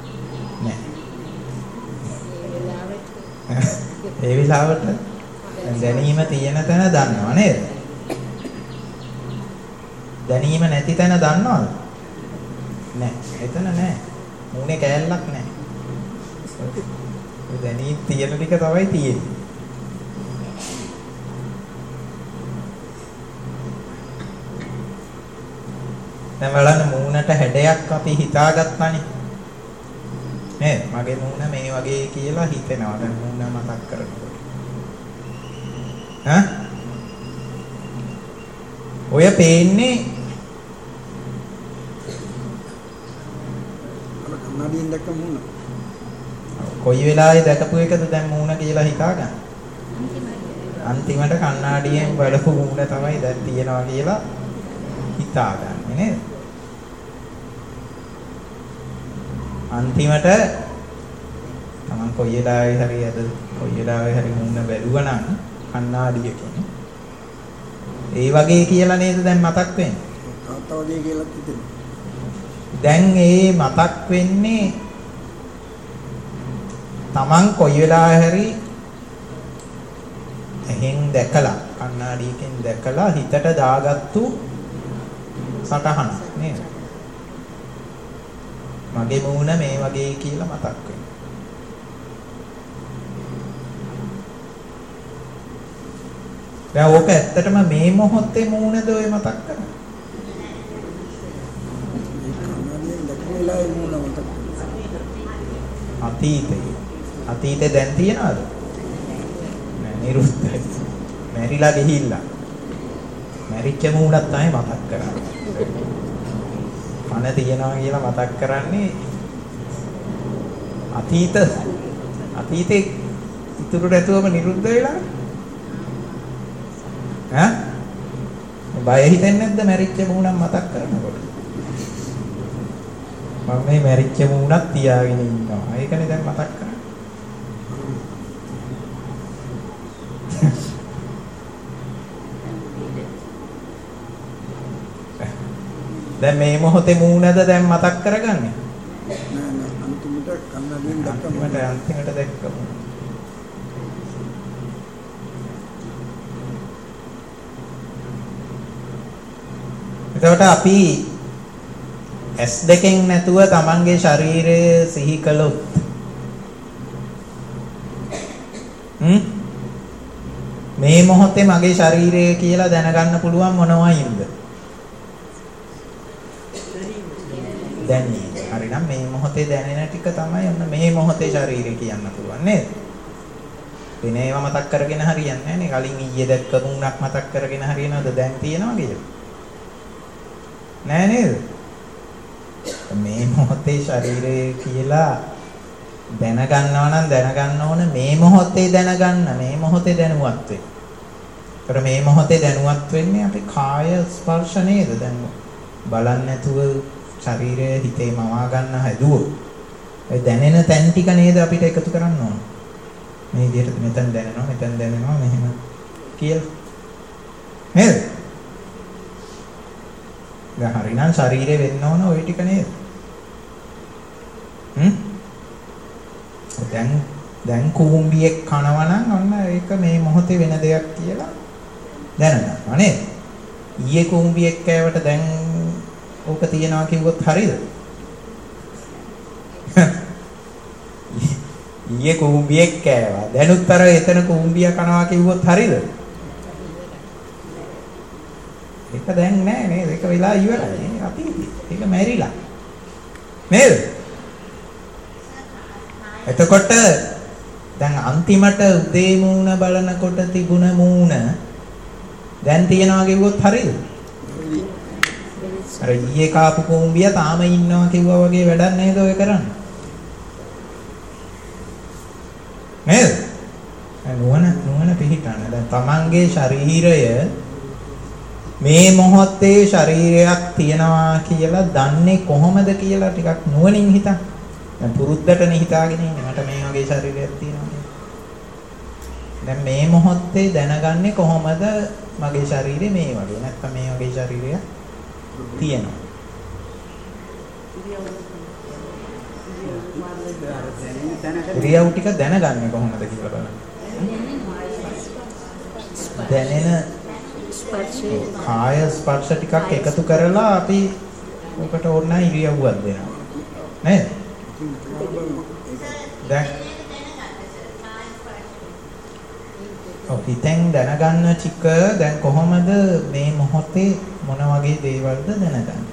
ඒ විලාවට දැනීම තියෙන තැන දන්නවා නේද? දැනීම නැති තැන දන්නවද? නෑ. එතන නෑ. මූණේ කෑල්ලක් නෑ. ඒ දැනීම තියෙන ටික තමයි තියෙන්නේ. දැන් බලන්න මූණට හැඩයක් අපි හිතාගත්තානේ. නේද? මගේ මූණ මේ වගේ කියලා හිතෙනවා. දැන් මූණ මතක් කරනකොට. ඔය පේන්නේ කන්නඩියෙන් දැක්ක මූණ. කොයි වෙලාවේ දැකපු එකද දැන් මූණ කියලා හිතාගන්න. අන්තිමට කන්නඩියෙන් බලපු මූණ තමයි දැන් තියෙනවා කියලා හිතාගන්නේ නේද? අන්තිමට තමන් කොයි වෙලාවේ හරි මූණ බැලුවා නම් කණ්ණාඩියකින් ඒ වගේ කියලා නේද දැන් මතක් වෙන්නේ? තාත්තා වගේ කියලා හිතෙනවා. දැන් ඒ මතක් වෙන්නේ තමන් කොයි වෙලාවෙ හරි එහෙන් දැකලා කණ්ණාඩියකින් දැකලා හිතට දාගත්තු සටහනක් නේද? මගේ මූණ මේ වගේ කියලා මතක් වෙනවා. දැන් ඕක ඇත්තටම මේ මොහොතේ මූණද ඔය මතක් කරන්නේ? කන්නඩියෙන් දැක්ක වෙලාවේ මූණ මතක. අතීතේ දැන් තියනවද? නෑ නිරුද්ධයි. මැරිලා ගිහිල්ලා. මැරිච්ච මූණක් තමයි මතක් කරන්නේ. පණ තියනවා කියලා මතක් කරන්නේ අතීතේ ඉතුරු නැතුවම නිරුද්ධ වෙලා. බය හිතෙන්නේ නැද්ද මැරිච්ච මූණක් මතක් කරනකොට? මම මේ මැරිච්ච මූණක් තියාගෙන ඉන්නවා. ඒකනේ දැන් මතක් කරන්නේ. දැන් මේ මොහොතේ මූණද දැන් මතක් කරගන්නේ? නෑ අන්තිමට කන්නඩියෙන් දැක්ක මූණ. අන්තිමට දැක්ක මූණ. එතකොට අපි S දෙකෙන් නැතුව තමන්ගේ ශරීරය සිහි කළොත් මේ මොහොතේ මගේ ශරීරය කියලා දැනගන්න පුළුවන් මොනවයින්ද? දැනීම. හරිනම් මේ මොහොතේ දැනෙන ටික තමයි ඔන්න මේ මොහොතේ ශරීරය කියන්න පුළුවන් නේද? වෙන ඒවා මතක් කරගෙන හරියන්නේ නැහැ නේ. කලින් ඊයේ දැක්ක තුනක් මතක් කරගෙන හරියනවද දැන් තියනවා කියලා? නෑ නේද? මේ මොහොතේ ශරීරය කියලා දැනගන්නවා නම් දැනගන්න ඕන මේ මොහොතේ දැනගන්න මේ මොහොතේ දැනුවත් වෙන්න. ඒතර මේ මොහොතේ දැනුවත් වෙන්නේ අපි කාය ස්පර්ශ නේද? දැන් බලන්න නැතුව ශරීරය හිතේ මවා ගන්න හැදුවොත් ඒ දැනෙන තැන් ටික නේද අපිට එකතු කරන්න ඕන. මේ විදිහට මෙතන දැනෙනවා මෙතන දැනෙනවා මෙහෙම කියලා. නේද? දැන් හරිනම් ශරීරය වෙන්න ඕන ওই ටික නේද? දැන් කුඹියෙක් කනවා නම් ඔන්න ඒක මේ මොහොතේ වෙන දෙයක් කියලා දැනගන්නවා නේද? ඊයේ කුඹියෙක් කෑවට දැන් ඕක තියනවා කිව්වොත් හරියද? ඊයේ කුඹියෙක් කෑවා. දැනුත් අර එතන කුඹිය කනවා කිව්වොත් හරියද? ඒක දැන් නෑ නේද? ඒක වෙලා ඉවරයි. අපි ඒක මැරිලා. නේද? එතකොට දැන් අන්තිමට උදේ මූණ බලනකොට තිබුණ මූණ දැන් තියනවා කිව්වොත් හරියද? අර ඊයේ කාපු කුඹිය තාම ඉන්නවා කිව්වා වගේ වැඩක් නේද ඔය කරන්නේ? නේද? නුවණ පිහිටන්න. දැන් තමන්ගේ ශරීරය මේ මොහොතේ ශරීරයක් තියනවා කියලා දන්නේ කොහොමද කියලා ටිකක් නුවණින් හිතන්න. දැන් පුරුද්දටනේ හිතාගෙන ඉන්නේ මට මේ වගේ ශරීරයක් තියෙනවා කියලා. දැන් මේ මොහොතේ දැනගන්නේ කොහොමද මගේ ශරීරය මේ වගේ නැත්නම් මේ වගේ ශරීරයක් තියෙනවා. ඉරියව් ටික දැනගන්නේ කොහොමද කියලා බලන්න. දැනෙන කාය ස්පර්ශ ටිකක් එකතු කරලා අපි ඔකට ඕන ඉරියව්වක් දෙනවා. නේද? දැන් හිතෙන් දැනගන්න ටික දැන් කොහොමද මේ මොහොතේ මොන වගේ දේවල්ද දැනගන්නේ?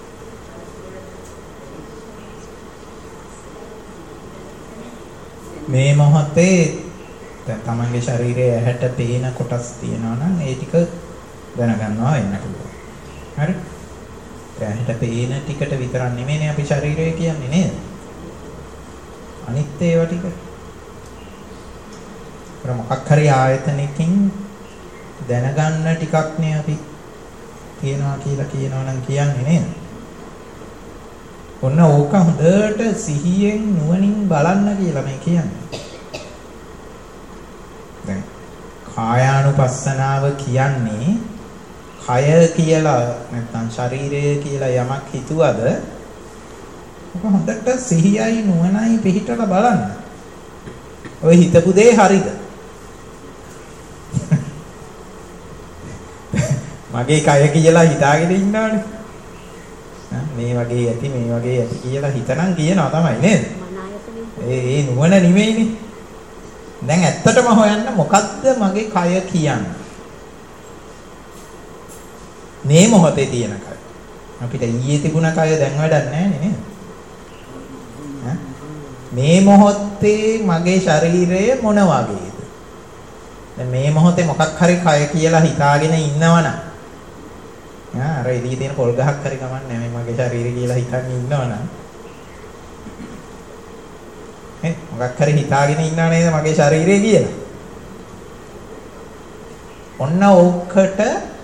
මේ මොහොතේ දැන් තමන්ගේ ශරීරයේ ඇහැට පේන කොටස් තියෙනවා නම් ඒ ටික දැනගන්නවා වෙන්න පුළුවන්. හරි? ඇහැට පේන ටිකට විතරක් නෙමෙයිනේ අපි ශරීරය කියන්නේ නේද? අනිත් ඒවා ටික. මොකක් හරි ආයතනකින් දැනගන්න ටිකක් නේ අපි තියනවා කියලා කියනවා නම් කියන්නේ නේද? ඔන්න ඕක හොඳට සිහියෙන් නුවණින් බලන්න කියලා මේ කියන්නේ. දැන් කායානුපස්සනාව කියන්නේ කය කියලා නැත්නම් ශරීරය කියලා යමක් හිතුවද ඔක හොඳට සිහියයි නුවණයි පිහිටලා බලන්න. ඔය හිතපු දේ හරිද? මගේ කය කියලා හිතාගෙන ඉන්නවනේ. මේ වගේ ඇති මේ වගේ ඇති කියලා හිතනම් කියනවා තමයි නේද? ඒ නුවණ නෙමෙයිනේ. දැන් ඇත්තටම හොයන්න මොකද්ද මගේ කය කියන්නේ? මේ මොහොතේ තියෙන කය. අපිට ඊයේ තිබුණ කය දැන් වැඩක් නැහැ නේද? මේ මොහොතේ මගේ ශරීරය මොන වගේද? දැන් මේ මොහොතේ මොකක් හරි කය කියලා හිතාගෙන ඉන්නවනම් අර එළියේ තියෙන පොල් ගහක් හරි කමන්නේ මේ මගේ ශරීරය කියලා හිතන් ඉන්නවනම් මොකක් හරි හිතාගෙන ඉන්නව නේද මගේ ශරීරය කියලා. ඔන්න ඕකට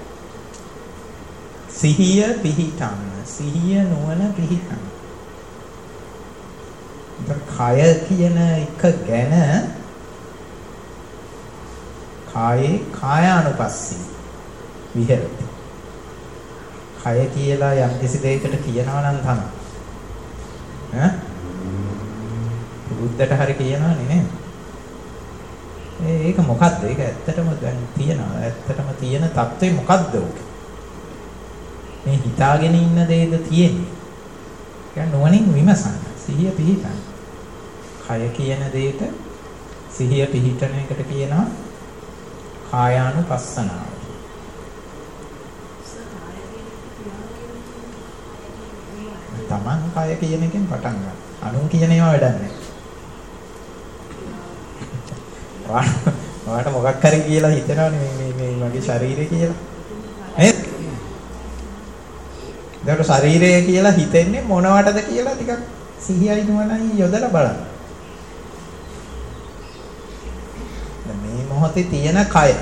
සිහිය පිහිටන්න. සිහිය නුවණ පිහිටන්න. කය කියන එක ගැන කායේ කායානුපස්සී විහෙරති. කය කියලා යම් කිසි දෙයකට කියනවා නම් තමයි. බුද්ධට හරි කියනවනේ නේද? ඒක මොකද්ද? ඒක ඇත්තටම දැන් තියනවා. ඇත්තටම තියෙන தත්ත්වය මොකද්ද උක? මේ හිතාගෙන ඉන්න දෙයද තියෙන්නේ? කියන්නේ නුවණින් විමසන්න. සිහිය පිහිටන්න. කය කියන දෙයට සිහිය පිහිටන එකට කියනවා කායානුපස්සනාව. තමන් කය කියන එකෙන් පටන් ගන්න. අනුන් කියන ඒවා වැඩක් නැහැ. ඔයාලට මොකක් හරි කියලා හිතනවනේ මේ මගේ ශරීරය කියලා. නේද? ඒකට ශරීරය කියලා හිතෙන්නේ මොනවටද කියලා ටිකක් සිහියයි නුවණයි යොදලා බලන්න. මේ මොහොතේ තියෙන කය.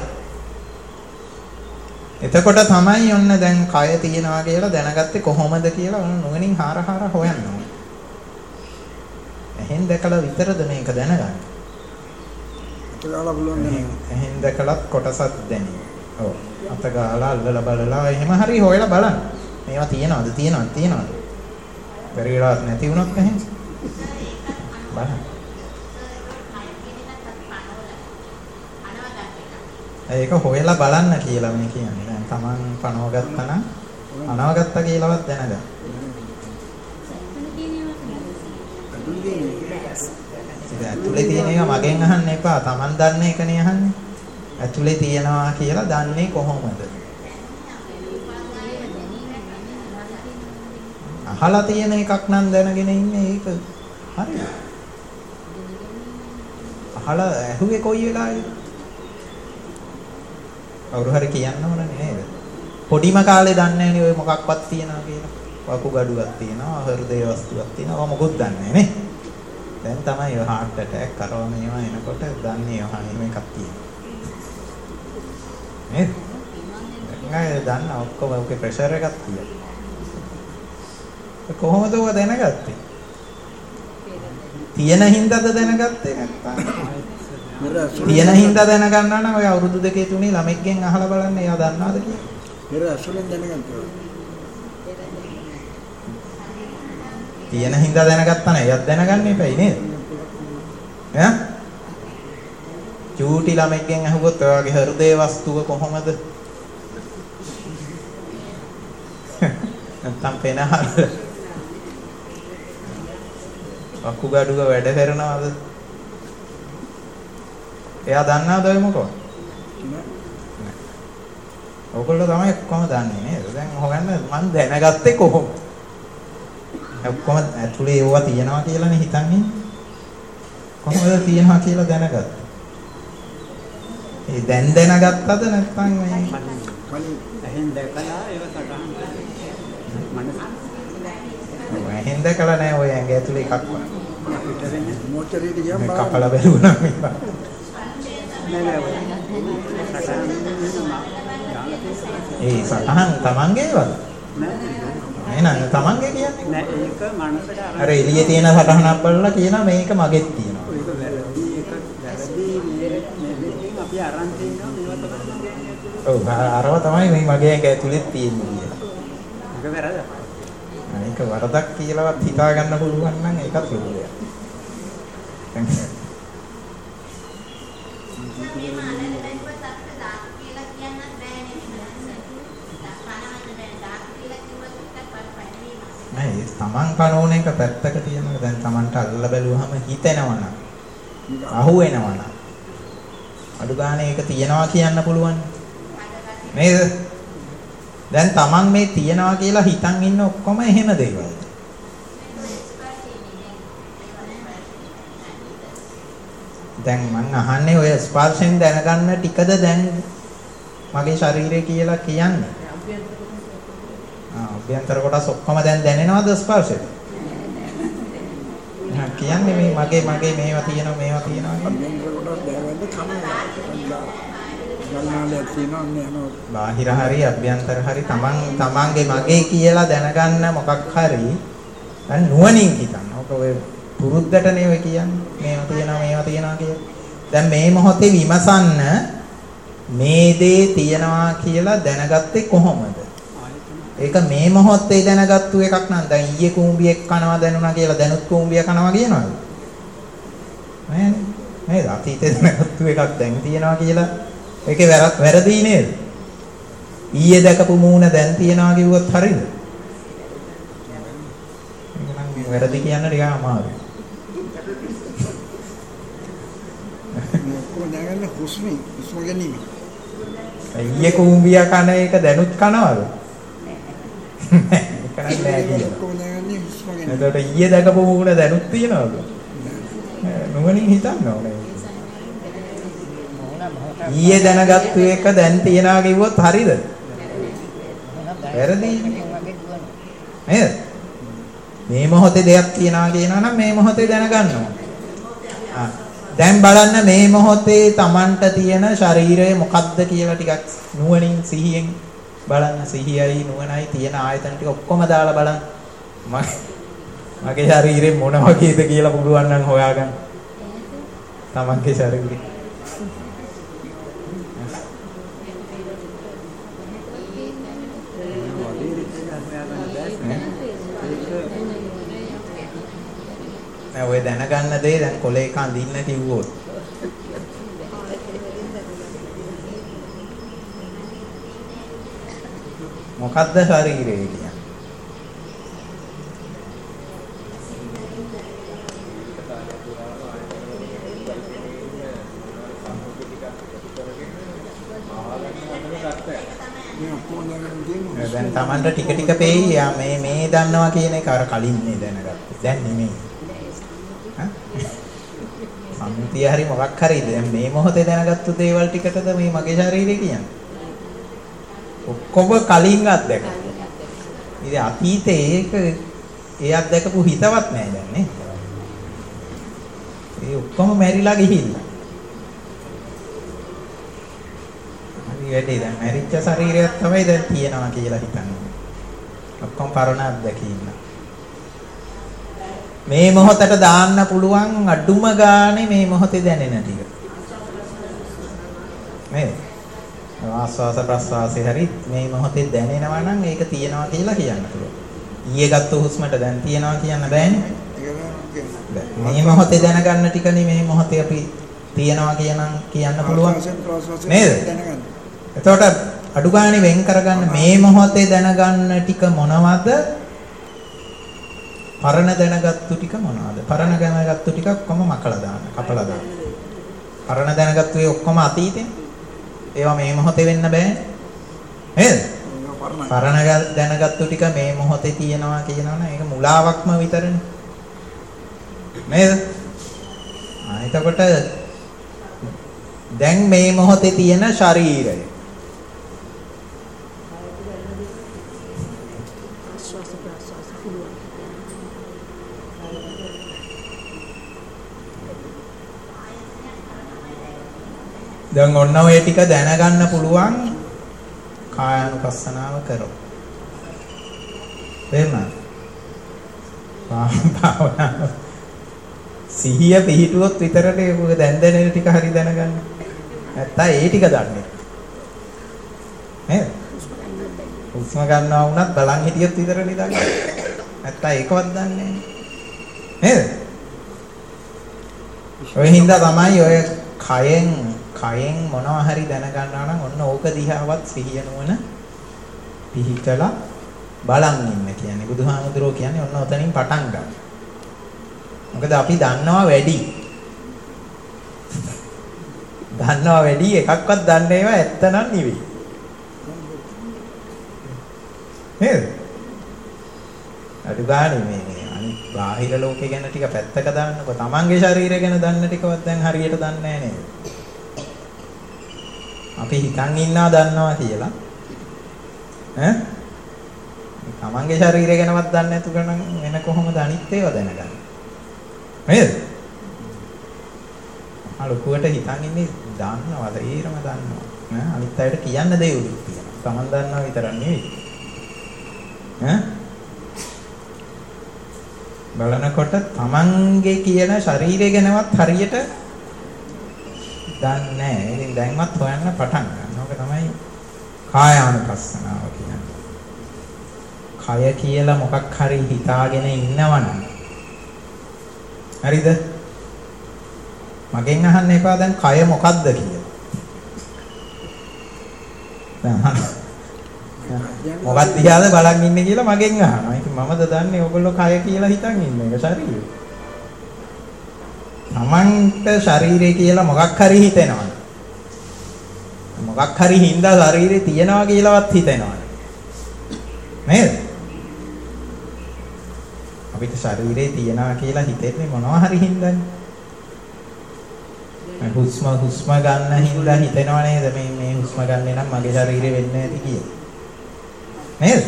එතකොට තමයි ඔන්න දැන් කය තියනවා කියලා දැනගත්තේ කොහොමද කියලා ඔන්න නුවණින් හාර හොයන්න ඕනේ. එහෙන් දැකලා විතරද මේක දැනගන්නේ? අතගාලා බලන්න නෑ. එහෙන් දැකලත් කොටසක් දැනේ. ඔව්. අතගාලා අල්ලලා බලලා එහෙම හරි හොයලා බලන්න. මේවා තියනවද? බැරි වෙලාවක් නැති වුණොත් එහෙම. බලන්න. ඒක හොයලා බලන්න කියලා මේ කියන්නේ. දැන් Taman පනව ගත්තා නම් අනවගත්තා කියලාවත් දැනගන්න. ඇතුලේ තියෙන එක මගෙන් අහන්න එපා. Taman දන්නේ එකනේ අහන්නේ. ඇතුලේ තියනවා කියලා දන්නේ කොහොමද? අහලා තියෙන එකක් නම් දැනගෙන ඉන්නේ ඒක. හරිද? අහලා ඇහුවේ කොයි වෙලාවේද? කවුරු හරි කියන්න ඕනේ නේද? පොඩිම කාලේ දන්නේ නැනේ ඔය මොකක්වත් තියනවා කියලා. වකු ගඩුවක් තියෙනවා, හෘදේ වස්තුවක් තියෙනවා. ඔය මොකොත් දන්නේ නැහැ නේ. දැන් තමයි ඔය heart attack කරව මේවා එනකොට දන්නේ ඔය හැම එකක් තියෙනවා. නේද? දැන් දන්න ඔක්කොම ඔකේ ප්‍රෙෂර් එකක් තියෙනවා. කොහොමද ඔය දැනගත්තේ? තියෙන හින්දාද දැනගත්තේ නැත්නම්? තියෙන හින්දා දැනගන්නා නම් ඔය අවුරුදු 2 3 ළමෙක්ගෙන් අහලා බලන්න එයා දන්නවද කියලා. පෙර අසුලෙන් දැනගන්නවා. තියෙන හින්දා දැනගත්තා නම් එයාත් දැනගන්න එපයි නේද? ඈ? චූටි ළමෙක්ගෙන් අහුවොත් ඔයාගේ හෘදේ වස්තුව කොහොමද? නැත්තම් පෙනහර. වකුගඩුව වැඩ කරනවද? එයා දන්නවද ඔය මොකක්ද? නෑ. ඔයගොල්ලෝ තමයි කොහොම දන්නේ නේද? දැන් හොගන්න මම දැනගත්තේ කොහොමද? ඔක්කොම ඇතුලේ ඒවා තියනවා කියලානේ හිතන්නේ. කොහොමද තියනවා කියලා දැනගත්තේ? ඒ දැන් දැනගත්තද නැත්නම් මේ එහෙන් දැකලා ඒව සටහන් මනස එහෙන් දැකලා නෑ ඔය ඇඟ ඇතුලේ එකක් වань. මොචරිට ගියම් මේ කපලා බැලුවා නම් මේ ඒ සටහන් තමන්ගේ වල නෑ නෑ තමන්ගේ කියන්නේ නෑ ඒක මනසට අර එළියේ තියෙන සටහනක් බලලා කියනවා මේක මගෙත් තියෙනවා ඒක වැරදි මේකෙන් අපි අරන් තිනවා මේවා තමයි ඔව් අරව තමයි මේ මගේ ඇඟ ඇතුලේ තියෙන්නේ කියලා ඒක වැරද්ද ඒක වරදක් කියලාවත් හිතා ගන්න පුළුවන් නම් ඒකත් ලොකු දෙයක් නෑ තමන් පනෝන එක පැත්තක තියෙනවා දැන් තමන්ට අල්ලලා බැලුවහම හිතෙනවා නම් අහු වෙනවා නම් අඩු ගානේ ඒක තියනවා කියන්න පුළුවන් නේද දැන් තමන් මේ තියනවා කියලා හිතන් ඉන්න ඔක්කොම එහෙම දේවල් දැන් මං අහන්නේ ඔය ස්පර්ශයෙන් දැනගන්න ටිකද දැන් මගේ ශරීරය කියලා කියන්නේ අභ්‍යන්තර කොටස් ඔක්කොම දැන් දැනෙනවද ස්පර්ශයෙන්? නෑ කියන්නේ මේ මගේ මේවා තියෙනවා කියලා. අභ්‍යන්තර කොටස් දැනගන්න ගල්නාලයක් තියෙනවා අන්න යනවා. බාහිර හරි අභ්‍යන්තර හරි තමන්ගේ මගේ කියලා දැනගන්න මොකක් හරි දැන් නුවණින් හිතන්න. ඔක ඔය පුරුද්දටනේ ඔය කියන්නේ. මේවා තියෙනවා කියලා. දැන් මේ මොහොතේ විමසන්න මේ දේ තියනවා කියලා දැනගත්තේ කොහොමද? ඒක මේ මොහොතේ දැනගත්තු එකක් නම් දැන් ඊයේ කුඹියක් කනවා දැනුණා කියලා දැනුත් කුඹිය කනවා කියනවද? නෑනේ. නේද? අතීතේ දැනගත්තු එකක් දැන් තියනවා කියලා ඒකේ වැරදි නේද? ඊයේ දැකපු මූණ දැන් තියනවා කිව්වොත් හරියද? ඒක නම් වැරදි කියන්න ටිකක් අමාරුයි. ඔක්කොම දැනගන්න හුස්ම ගැනීම. ඊයේ කුඹියා කන එක දැනුත් කනවද? කරන්නේ නැහැ කියලා. ඔක්කොම දැනගන්නේ හුස්ම ගැනීම. එතකොට ඊයේ දැකපු මුණ දැනුත් තියනවද? නුවණින් හිතන්න ඕනේ. ඊයේ දැනගත්තු එක දැන් තියනවා කිව්වොත් හරිද? වැරදි. නේද? මේ මොහොතේ දෙයක් තියනවා කියනවා නම් මේ මොහොතේ දැනගන්නවා. දැන් බලන්න මේ මොහොතේ Tamanට තියෙන ශරීරය මොකක්ද කියලා ටිකක් නුවණින් සිහියෙන් බලන්න. සිහියයි නුවණයි තියෙන ආයතන ටික ඔක්කොම දාලා බලන්න. මගේ ශරීරේ මොන වගේද කියලා පුළුවන් නම් හොයාගන්න. Tamanගේ ශරීරේ. ඔය දැනගන්න දේ දැන් කොලේ එක අඳින්න කිව්වොත් මොකද්ද ශරීරය කියන්නේ? දැන් Tamanට ටික ටික පෙයි යා මේ දන්නවා කියන එක අර කලින් නේ දැනගත්තේ. දැන් නෙමෙයි. සම්මුතිය හරි මොකක් හරිද? දැන් මේ මොහොතේ දැනගත්තු දේවල් ටිකටද මේ මගේ ශරීරය කියන්නේ. ඔක්කොම කලින් අත්දැක. ඉතින් අතීතේ ඒක ඒ අත්දැකපු හිතවත් නෑ දැන් නේ. ඒ ඔක්කොම මැරිලා ගිහිල්ලා. හරි වැඩි දැන් මැරිච්ච ශරීරයක් තමයි දැන් තියෙනවා කියලා හිතන්නේ. ඔක්කොම පරණ අත්දැකීම්. මේ මොහොතට දාන්න පුළුවන් අඩුම ගානේ මේ මොහොතේ දැනෙන ටික. නේද? ආස්වාස ප්‍රස්වාසයේ හරි මේ මොහොතේ දැනෙනවා නම් ඒක තියනවා කියලා කියන්න පුළුවන්. ඊයේ ගත්ත හුස්මට දැන් තියනවා කියන්න බෑනේ. මේ මොහොතේ දැනගන්න ටිකනේ මේ මොහොතේ අපි තියනවා කියන්න පුළුවන්. නේද? එතකොට අඩු ගානේ වෙන් කරගන්න මේ මොහොතේ දැනගන්න ටික මොනවද? පරණ දැනගත්තු ටික මොනවාද? පරණ දැනගත්තු ටික ඔක්කොම මකලා දාන්න, කපලා දාන්න. පරණ දැනගත්තු ඒ ඔක්කොම අතීතේ. ඒවා මේ මොහොතේ වෙන්න බෑ. නේද? පරණ දැනගත්තු ටික මේ මොහොතේ තියෙනවා කියනවනේ ඒක මුලාවක්ම විතරනේ. නේද? එතකොට දැන් මේ මොහොතේ තියෙන ශරීරය දැන් ඔන්න ඔය ටික දැනගන්න පුළුවන් කායානුපස්සනාව කරොත්. එහෙමයි. භාවනාව සිහිය පිහිටුවොත් විතරනේ ඔය දැන් දැනෙන ටික හරි දැනගන්න. නැත්තම් ඒ ටික දන්නේ. නේද? හුස්ම ගන්නවා වුණත් බලන් හිටියොත් විතරනේ දන්නේ. නැත්තම් ඒකවත් දන්නේ නැහැ. නේද? ඔය හින්දා තමයි ඔය කයෙන් මොනවා හරි දැනගන්නවා නම් ඔන්න ඕක දිහාවත් සිහිය නුවණ පිහිටලා බලන් ඉන්න කියන්නේ. බුදුහාමුදුරුවෝ කියන්නේ ඔන්න ඔතනින් පටන් ගන්න. මොකද අපි දන්නවා වැඩි. දන්නවා වැඩි එකක්වත් දන්නේ ඒවා ඇත්ත නම් නෙවෙයි. නේද? අඩු ගානේ මේ අනිත් බාහිර ලෝකේ ගැන ටික පැත්තක දාන්නකො. තමන්ගේ ශරීරය ගැන දන්න ටිකවත් දැන් හරියට දන්නේ නැහැ නේද? අපි හිතන් ඉන්නවා දන්නවා කියලා. ඈ? තමන්ගේ ශරීරය ගැනවත් දන්නේ නැතු ගමන් වෙන කොහොමද අනිත් ඒවා දැනගන්නේ? නේද? අලුකුවට හිතන් ඉන්නේ දන්නවද? ඊරම දන්නවා. ඈ අනිත් අයට කියන්න දෙයුත් තියෙනවා. තමන් දන්නවා විතරක් නෙවෙයි. ඈ? බලනකොට තමන්ගේ කියන ශරීරය ගැනවත් හරියට දන්නේ නැහැ. ඉතින් දැන්වත් හොයන්න පටන් ගන්න. ඕක තමයි කායානුපස්සනාව කියන්නේ. කය කියලා මොකක් හරි හිතාගෙන ඉන්නවනම් හරිද? මගෙන් අහන්න එපා දැන් කය මොකද්ද කියලා. දැන් මොකක්ද දිහාද බලන් ඉන්නේ කියලා මගෙන් අහනවා. ඉතින් මමද දන්නේ ඔයගොල්ලෝ කය කියලා හිතන් ඉන්න එක ශරීරය. තමන්ට ශරීරය කියලා මොකක් හරි හිතෙනවා. මොකක් හරි හින්දා ශරීරේ තියනවා කියලාවත් හිතෙනවා. නේද? අපිට ශරීරේ තියනවා කියලා හිතෙන්නේ මොනවා හරි හින්දානේ. හුස්ම ගන්න හින්දා හිතෙනවා නේද මේ හුස්ම ගන්නේ නම් මගේ ශරීරේ වෙන්නේ නැති කියලා. නේද?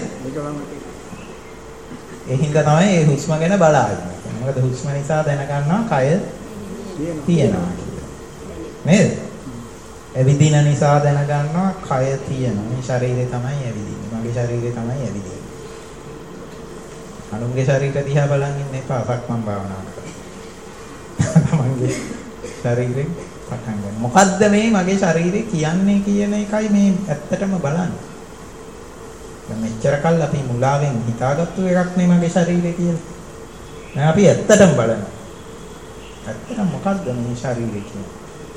ඒ හින්දා තමයි මේ හුස්ම ගැන බලාගෙන. මොකද හුස්ම නිසා දැනගන්නවා කය තියනවා කියලා. නේද? ඇවිදින නිසා දැනගන්නවා කය තියනවා. මේ ශරීරේ තමයි ඇවිදින්නේ. මගේ ශරීරේ තමයි ඇවිදින්නේ. අනුන්ගේ ශරීර දිහා බලන් ඉන්න එපා. සක්මන් භාවනාව කරන්න. තමන්ගේ ශරීරෙන් පටන් ගන්න. මොකද්ද මේ මගේ ශරීරේ කියන්නේ කියන එකයි මේ ඇත්තටම බලන්නේ. දැන් මෙච්චර කල් අපි මුලාවෙන් හිතාගත්තු එකක් නේ මගේ ශරීරය කියලා. දැන් අපි ඇත්තටම බලනවා. ඇත්තටම මොකද්ද මේ ශරීරය කියන්නේ?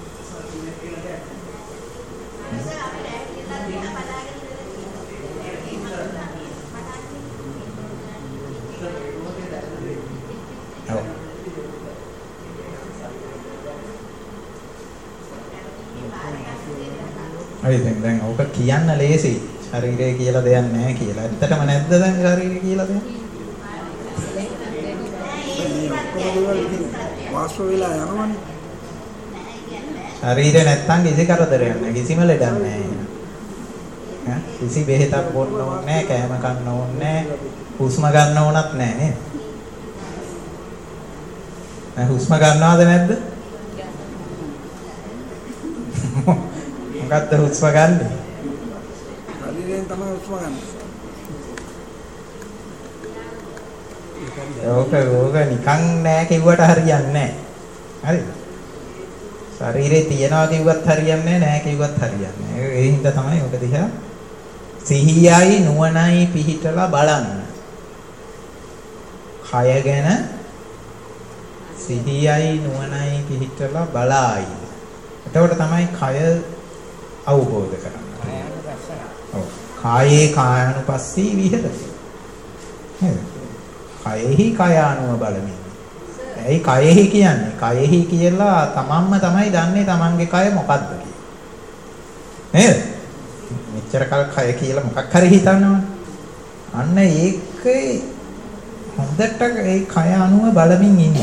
දැන් ඔක කියන්න ලේසි. ශරීරය කියලා දෙයක් නැහැ කියලා. ඇත්තටම නැද්ද දැන් ශරීරය කියලා දෙයක්? වාස්ව වෙලා යනවනේ. ශරීරය නැත්තම් කිසි කරදරයක් නැහැ. කිසිම ලෙඩක් නැහැ. කිසි බෙහෙතක් බොන්න ඕනේ නැහැ, කෑම කන්න ඕනේ නැහැ, හුස්ම ගන්න ඕනත් නැහැ නේද? හුස්ම ගන්නවද නැද්ද? මොකද්ද හුස්ම ගන්නෙ? ශරීරයෙන් තමයි හුස්ම ගන්න. ඕක නිකන් නෑ කිව්වට හරියන්නේ නෑ. හරිද? ශරීරේ තියනවා කිව්වත් හරියන්නේ නෑ කිව්වත් හරියන්නේ නෑ. ඒ හින්දා තමයි ඔක දිහා සිහියයි නුවණයි පිහිටලා බලන්න. කය ගැන සිහියයි නුවණයි පිහිටලා බලයි. එතකොට තමයි කය අවබෝධ කරගන්න. ඔව්. කායේ කායानुපස්සී විහෙරති. නේද? කයෙහි කායානුව බලමින්. ඇයි කයෙහි කියන්නේ? කයෙහි කියලා තමන්ම තමයි දන්නේ තමන්ගේ කය මොකද්ද කියලා. නේද? මෙච්චර කල් කය කියලා මොකක් හරි හිතනවනේ. අන්න ඒකේ හොඳට ඒ කය අනුව බලමින් ඉන්න.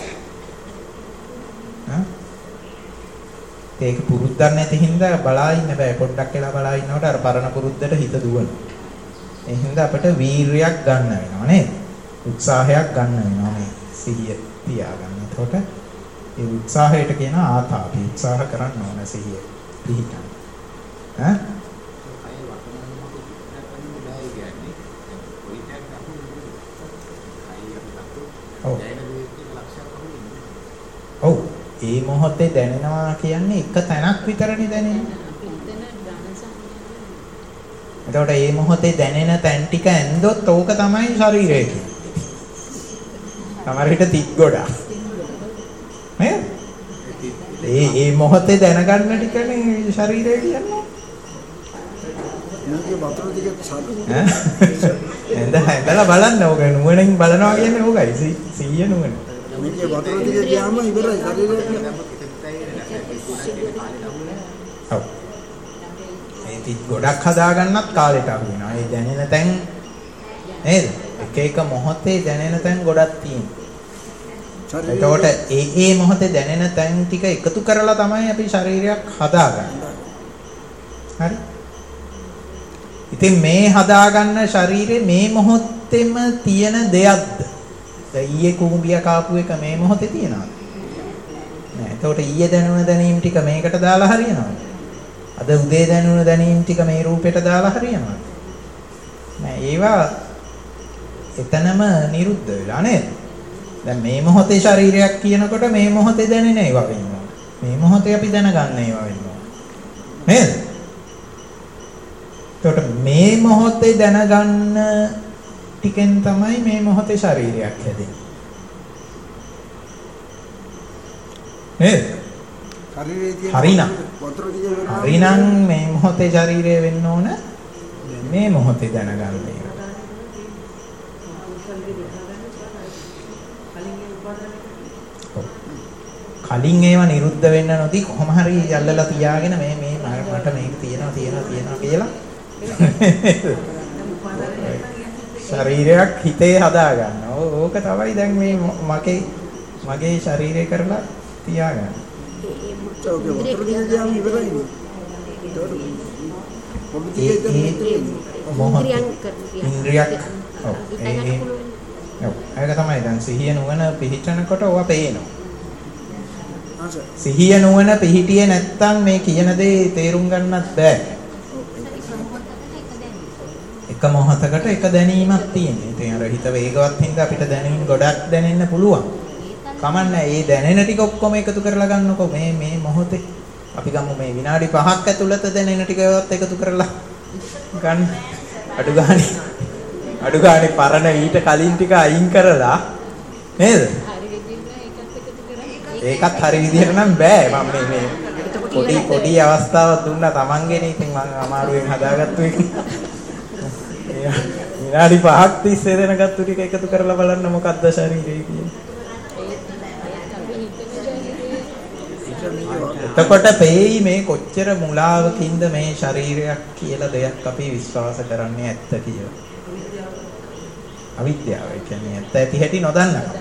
ඒක පුරුද්දක් නැති හින්දා බලා ඉන්න බෑ. පොඩ්ඩක් වෙලා බලා ඉන්නකොට අර පරණ පුරුද්දට හිත දුවනවා. ඒ හින්දා අපිට වීරියක් ගන්න වෙනවා නේද? උත්සාහයක් ගන්න වෙනවා මේ සිහිය තියාගන්න. එතකොට ඒ උත්සාහයට කියන ආතාපි උත්සාහ කරන්න ඕන සිහිය පිහිටන්න. ඈ? ඔව්. ඒ මොහොතේ දැනෙනවා කියන්නේ එක තැනක් විතරනේ දැනෙන්නේ. එතකොට මේ මොහොතේ දැනෙන තැන් ටික ඇන්දොත් ඕක තමයි ශරීරය කියන්නේ. සමහර විට තිත් ගොඩක්. නේද? මේ මොහොතේ දැනගන්න ටිකනේ ශරීරය කියන්නේ. මේකේ වතුර දිගේ සාදු. ඇඳලා බලන්න ඕක නුවණින් බලනවා කියන්නේ ඕකයි. සිහිය නුවණ. මේකේ වතුර දිගේ ගියාම ඉවරයි ශරීරය කියන්නේ. ඔව්. ඒ තිත් ගොඩක් හදාගන්නත් කාලෙට අහු වෙනවා. ඒ දැනෙන තැන් නේද? එක මොහොතේ දැනෙන තැන් ගොඩක් තියෙනවා. එතකොට ඒ මොහොතේ දැනෙන තැන් ටික එකතු කරලා තමයි අපි ශරීරයක් හදාගන්නේ. හරි? ඉතින් මේ හදාගන්න ශරීරේ මේ මොහොතේම තියෙන දෙයක්ද? දැන් ඊයේ කුඹිය කාපු එක මේ මොහොතේ තියනවාද? නෑ. එතකොට ඊයේ දැනුණ දැනීම් ටික මේකට දාලා හරියනවද? අද උදේ දැනුණ දැනීම් ටික මේ රූපෙට දාලා හරියනවද? නෑ. ඒවා එතනම නිරුද්ධ වෙලා නේද? දැන් මේ මොහොතේ ශරීරයක් කියනකොට මේ මොහොතේ දැනෙන ඒවා වෙනවා. මේ මොහොතේ අපි දැනගන්න ඒවා වෙනවා. නේද? එතකොට මේ මොහොතේ දැනගන්න ටිකෙන් තමයි මේ මොහොතේ ශරීරයක් හැදෙන්නේ. නේද? හරිනම් මේ මොහොතේ ශරීරය වෙන්න ඕන මේ මොහොතේ දැනගන්න එක. කලින් ඒවා නිරුද්ධ වෙන්න නොදී කොහොම හරි යල්ලලා තියාගෙන මේ මට මේක තියෙනවා කියලා ශරීරයක් හිතේ හදා ගන්නවා. ඕක තමයි දැන් මේ මගේ ශරීරය කරලා තියාගන්න. ඉන්ද්‍රියක් ඒක තමයි දැන් සිහිය නුවණ පිහිටනකොට ඕවා පේනවා. සිහිය නුවණ පිහිටියේ නැත්තම් මේ කියන දේ තේරුම් ගන්නත් බෑ. එක මොහොතකට එක දැනීමක් තියෙනවා. ඉතින් අර හිත වේගවත් හින්දා අපිට දැනීම් ගොඩක් දැනෙන්න පුළුවන්. කමන්නේ ඒ දැනෙන ටික ඔක්කොම එකතු කරලා ගන්නකො මේ මොහොතේ අපි ගමු මේ විනාඩි 5ක් ඇතුළත දැනෙන ටිකවත් එකතු කරලා ගන්න. අඩු ගානේ පරණ ඊට කලින් ටික අයින් කරලා නේද? ඒකත් හරි විදිහට නම් බෑ. මම මේ පොඩි අවස්ථාවක් දුන්නා තමන්ගේනේ. ඉතින් මම අමාරුවෙන් හදාගත්තු එක. විනාඩි 5ක් තිස්සේ දෙනගත්තු ටික එකතු කරලා බලන්න මොකක්ද ශරීරය කියන්නේ. එතකොට පෙයි මේ කොච්චර මුලාවකින්ද මේ ශරීරයක් කියලා දෙයක් අපි විශ්වාස කරන්නේ ඇත්ත කියලා. අවිද්‍යාව. ඒ කියන්නේ ඇත්ත ඇති හැටි නොදන්නවා.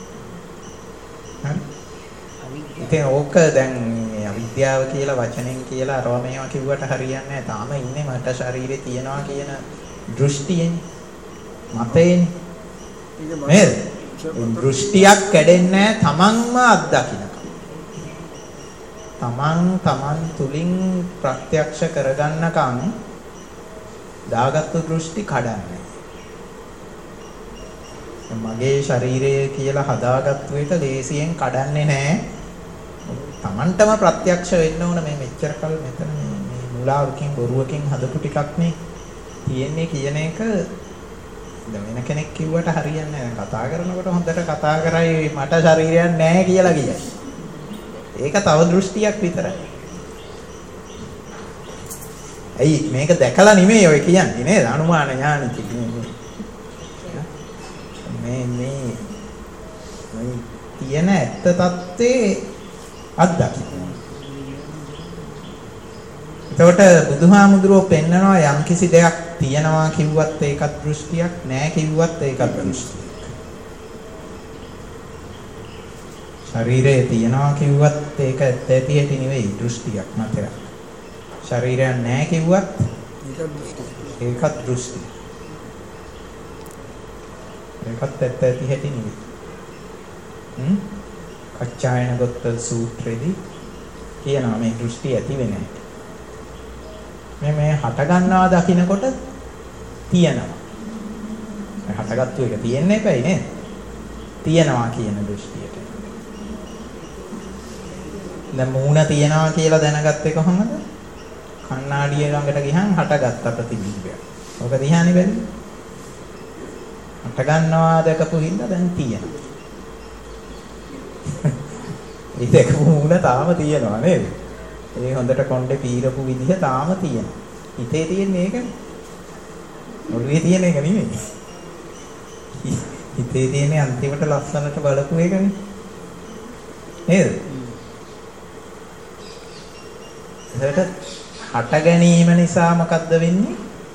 හරි. ඉතින් ඕක දැන් මේ අවිද්‍යාව කියලා වචනෙන් කියලා අරවා මේවා කිව්වට හරියන්නේ නැහැ. තාම ඉන්නේ මට ශරීරේ තියනවා කියන දෘෂ්ටියෙන් මතයෙන් නේද? දෘෂ්ටියක් කැඩෙන්නේ තමන්ම අත්දකින්න. තමන් තුලින් ප්‍රත්‍යක්ෂ කරගන්නකම් දාගත්තු දෘෂ්ටි කඩන්නේ. මගේ ශරීරය කියලා හදාගත්තු එක ලේසියෙන් කඩන්නේ නැහැ. තමන්ටම ප්‍රත්‍යක්ෂ වෙන්න ඕන මේ මෙච්චර කල් මෙතන මේ මුලාවකින් බොරුවකින් හදපු ටිකක් නේ තියෙන්නේ කියන එක වෙන කෙනෙක් කිව්වට හරියන්නේ නැහැ. කතා කරනකොට හොඳට කතා කරයි මට ශරීරයක් නැහැ කියලා කියයි. ඒක තව දෘෂ්ටියක් විතරයි. ඇයි මේක දැකලා නෙමෙයි ඔය කියන්නේ නේද? අනුමාන ඥාන කියන්නේ. මේ තියෙන ඇත්ත தත්ත්වේ අත්දකින්න. එතකොට බුදුහාමුදුරුවෝ පෙන්නනවා යම් කිසි දෙයක් තියනවා කිව්වත් ඒකත් දෘෂ්ටියක්, නැහැ කිව්වත් ඒකත් දෘෂ්ටියක්. ශරීරය තියනවා කිව්වත් ඒක ඇත්ත ඇති හැටි නෙවෙයි දෘෂ්ටියක් මතයක්. ශරීරයක් නැහැ කිව්වත් ඒකත් දෘෂ්ටියක්. ඒකත් ඇත්ත ඇති හැටි නෙවෙයි. කච්චායන ගොත්ත සූත්‍රයේදී කියනවා මේ දෘෂ්ටි ඇති වෙන්නේ මේ හට ගන්නවා දකින්නකොට තියෙනවා. මේ හටගත්තු එක තියෙන්නේ එකයි නේද? තියෙනවා කියන දෘෂ්ටියට. දැන් මූණ තියනවා කියලා දැනගත්තේ කොහොමද? කණ්ණාඩිය ළඟට ගියහම හටගත්ත ප්‍රතිබිම්බයක්. ඔක දිහානේ බැලුවේ. හට ගන්නවා දැකපු හින්දා දැන් තියෙනවා. ඒ දැකපු මූණ තාම තියෙනවා නේද? ඒ හොඳට කොණ්ඩේ පීරපු විදිහ තාම තියෙනවා. හිතේ තියෙන්නේ ඒකනේ. ඔළුවේ තියෙන එක නෙමෙයි. හිතේ තියෙන්නේ අන්තිමට ලස්සනට බලපු එකනේ. නේද? ඒකට හට ගැනීම නිසා මොකද්ද වෙන්නේ?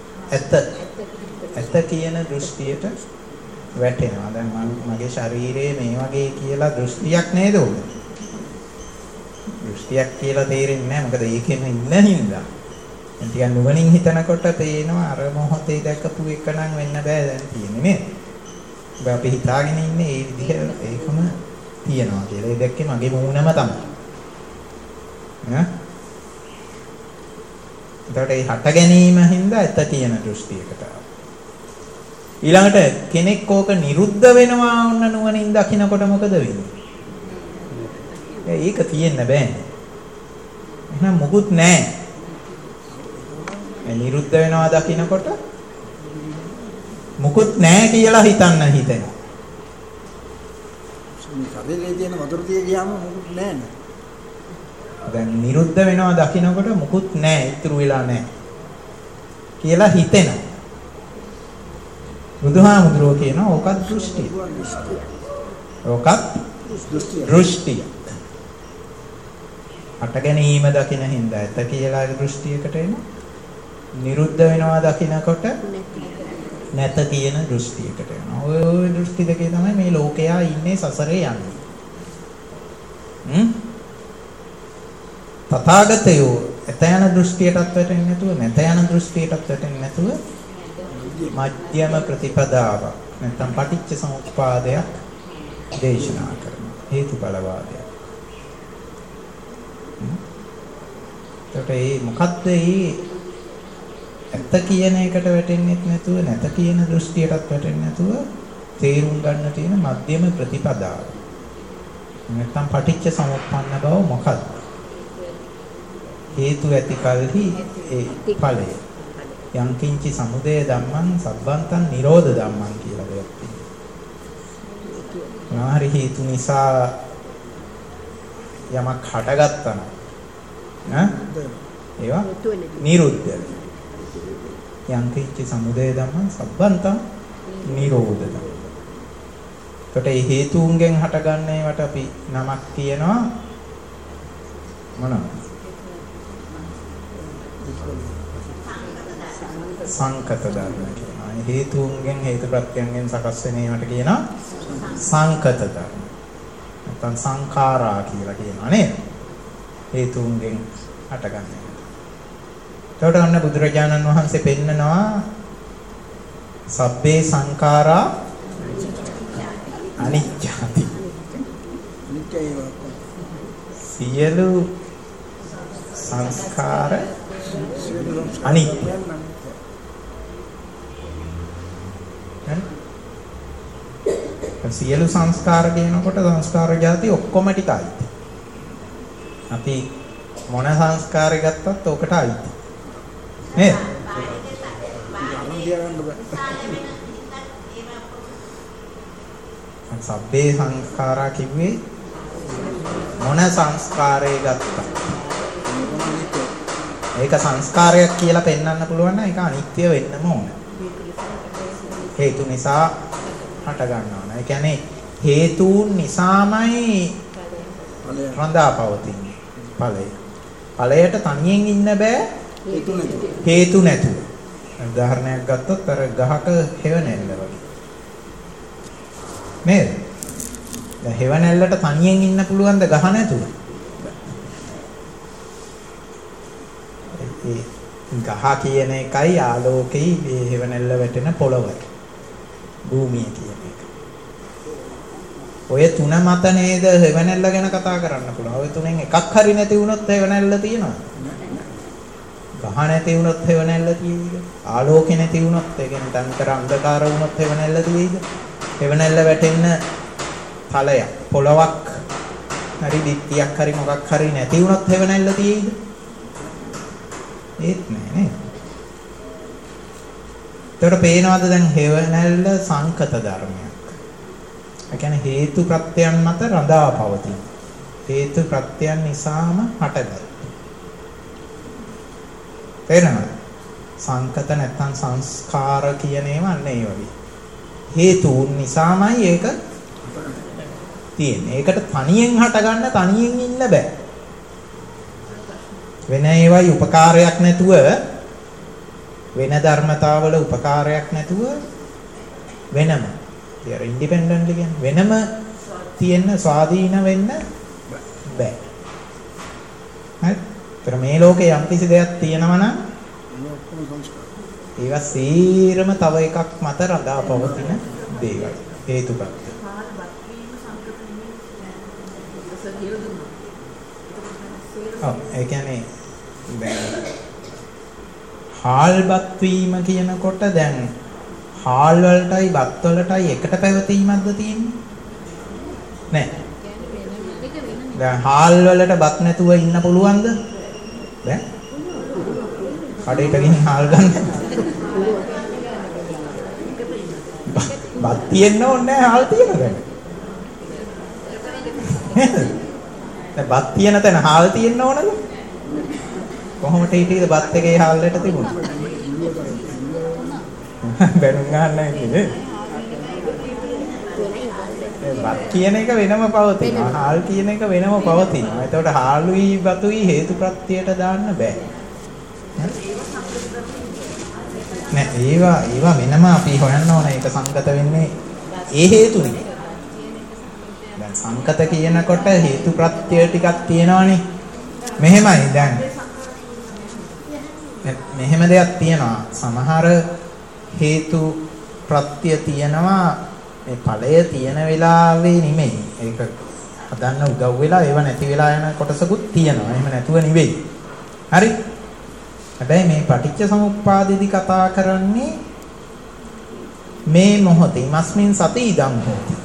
ඇත්ත කියන දෘෂ්ටියට වැටෙනවා. දැන් මගේ ශරීරයේ මේ වගේ කියලා දෘෂ්ටියක් නේද උද? දෘෂ්ටියක් කියලා තේරෙන්නේ නැහැ. මොකද ඒකෙම ඉන්න හින්දා. ටිකක් නුවණින් හිතනකොට පේනවා අර මොහොතේ දැකපු එක නම් වෙන්න බෑ දැන් තියෙන්නේ නේද? අපි හිතාගෙන ඉන්නේ ඒ විදිහ ඒකම තියනවා කියලා. ඒ දැක්කේ මගේ මූණම තමයි. ඈ එතකොට ඒ හට ගැනීම හින්දා ඇත්ත කියන දෘෂ්ටියකට ඊළඟට කෙනෙක් ඕක නිරුද්ධ වෙනවා වුණ නුවණින් දකින්නකොට මොකද වෙන්නේ? ඒක තියෙන්න බෑනේ. එහෙනම් මොකුත් නැහැ. මේ නිරුද්ධ වෙනවා දකින්නකොට මොකුත් නැහැ කියලා හිතන්න හිතෙනවා. ශරීරයේ තියෙන වතුර තිය ගියාම මොකුත් නැහැ නේ. දැන් නිරුද්ධ වෙනවා දකින්නකොට මොකුත් නැහැ, ඉතුරු වෙලා නැහැ කියලා හිතෙනවා. බුදුහාමුදුරුවෝ කියනවා ඕකත් දෘෂ්ටිය. ඕකත් දෘෂ්ටිය. අට ගැනීම දකින හින්දා ඇත කියලා දෘෂ්ටියකට එනවා. නිරුද්ධ වෙනවා දකිනකොට නැත කියන දෘෂ්ටියකට එනවා. ওই දෘෂ්ටි දෙකේ තමයි මේ ලෝකයා ඉන්නේ සසරේ යන්නේ. තථාගතයෝ ඇත යන දෘෂ්ටියටත් වැටෙන්නේ නැතුව නැත යන දෘෂ්ටියටත් වැටෙන්නේ නැතුව මධ්‍යම ප්‍රතිපදාව නැත්නම් පටිච්ච සමුප්පාදයක් දේශනා කරනවා. හේතුඵලවාදයක්. එතකොට මේ මොකද්ද මේ ඇත්ත කියන එකට වැටෙන්නේ නැතුව නැත කියන දෘෂ්ටියටත් වැටෙන්නේ නැතුව තේරුම් ගන්න තියෙන මධ්‍යම ප්‍රතිපදාව. නැත්නම් පටිච්ච සමුප්පන්න බව මොකක්ද? හේතු ඇති කලෙහි ඒ ඵලය. යංකින්චි සමුදය ධම්මං සබ්බන්තං නිරෝධ ධම්මං කියලා දෙයක් තියෙනවා. හරි හේතු නිසා යමක් හටගත්තා නම් ඒවා නිරුද්ධ වෙනවා. යංකින්චි සමුදය ධම්මං සබ්බන්තං නිරෝධ ධම්මං. එතකොට මේ හේතුන්ගෙන් හටගන්නේවට අපි නමක් කියනවා මොනවද? සංකත ධර්ම කියනවා. හේතුන්ගෙන් හේතු ප්‍රත්‍යයෙන් සකස් වෙන ඒවාට කියනවා සංකත ධර්ම. නැත්නම් සංඛාරා කියලා කියනවා නේද? හේතුන්ගෙන් හටගන්නේ. එතකොට අන්න බුදුරජාණන් වහන්සේ පෙන්නනවා සබ්බේ සංඛාරා අනිච්චාති. සියලු සංස්කාර අනිත්‍ය. සියලු සංස්කාර කියනකොට සංස්කාර જાති ඔක්කොම ටික අයිති. අපි මොන සංස්කාරය ගත්තත් ඔකට අයිති. නේද? සබ්බේ සංස්කාරා කිව්වේ මොන සංස්කාරය ගත්තත් ඒක සංස්කාරයක් කියලා පෙන්වන්න පුළුවන් නම් ඒක අනිත්‍ය වෙන්නම ඕන. හේතු නිසා හට ගන්නවා. ඒ කියන්නේ හේතුන් නිසාමයි රඳා පවතින්නේ ඵලය. ඵලයට තනියෙන් ඉන්න බෑ හේතු නැතුව. උදාහරණයක් ගත්තොත් අර ගහක හෙවණැල්ල වගේ. නේද? දැන් හෙවණැල්ලට තනියෙන් ඉන්න පුළුවන්ද ගහ නැතුව? ඒ ගහ කියන එකයි ආලෝකෙයි මේ හෙවණැල්ල වැටෙන පොළවයි. භූමිය කියන එක. ඔය තුන මත නේද හෙවණැල්ල ගැන කතා කරන්න පුළුවන්. ඔය තුනෙන් එකක් හරි නැති වුණොත් හෙවණැල්ල තියෙනවා. ගහ නැති වුණොත් හෙවණැල්ල තියෙයිද? ආලෝකේ නැති වුණොත් ඒ කියන්නේ තන්තර අන්ධකාර වුණොත් හෙවණැල්ල තියෙයිද? හෙවණැල්ල වැටෙන්න තලයක් පොළවක් හරි දික්තියක් හරි මොකක් හරි නැති වුණොත් හෙවණැල්ල තියෙයිද? ඒත් නෑ නේද? ඒකට පේනවාද දැන් හෙවණැල්ල සංකත ධර්මයක්. ඒ කියන්නේ හේතු ප්‍රත්‍යයන් මත රඳා පවතින. හේතු ප්‍රත්‍යයන් නිසාම හටගත්. තේරෙනවද? සංකත නැත්නම් සංස්කාර කියන ඒවා අන්න ඒ වගේ. හේතුන් නිසාමයි ඒක තියෙන්නේ. ඒකට තනියෙන් හටගන්න තනියෙන් ඉන්න බෑ. වෙන ඒවායි උපකාරයක් නැතුව වෙන ධර්මතාවල උපකාරයක් නැතුව වෙනම ඉතින් ඉන්ඩිපෙන්ඩන්ට් කියන්නේ වෙනම තියෙන ස්වාධීන වෙන්න බෑ. හරි? ඒතර මේ ලෝකේ යම්කිසි දෙයක් තියෙනවා නම් ඒවා සීරම තව එකක් මත රඳා පවතින දේවල්. හේතුපත්. ඒ කියන්නේ දැන් හාල්පත් වීම කියනකොට දැන් හාල් වලටයි බත් වලටයි එකට පැවතීමක්ද තියෙන්නේ? නෑ. දැන් හාල් වලට බත් නැතුව ඉන්න පුළුවන්ද? බෑ. කඩේට ගිහින් හාල් ගන්න. බත් තියෙන්න ඕනේ නැහැ හාල් තියෙන තැන. දැන් බත් තියෙන තැන හාල් තියෙන්න ඕනද? කොහොමද හිටියේද බත් එකේ හාල් වලට තිබුණා? බැනුම් ගන්න නැහැ බත් කියන එක වෙනම පවතිනවා. හාල් කියන එක වෙනම පවතිනවා. එතකොට හාලුයි බතුයි හේතු ප්‍රත්‍යයට දාන්න බෑ. නෑ ඒවා වෙනම අපි හොයන්න ඕන. ඒක සංගත වෙන්නේ ඒ හේතු නෙමෙයි. දැන් සංකත කියනකොට හේතු ප්‍රත්‍ය ටිකක් තියෙනවානේ. මෙහෙමයි දැන්. මෙහෙම දෙයක් තියෙනවා. සමහර හේතු ප්‍රත්‍ය තියෙනවා මේ ඵලය තියෙන වෙලාවේ නෙමෙයි. ඒක හදන්න උදව් වෙලා ඒව නැති වෙලා යන කොටසකුත් තියෙනවා. එහෙම නැතුව නෙවෙයි. හරි? හැබැයි මේ පටිච්ච සමුප්පාදෙදි කතා කරන්නේ මේ මොහොතේ ඉමස්මින් සති ඉදං හෝති.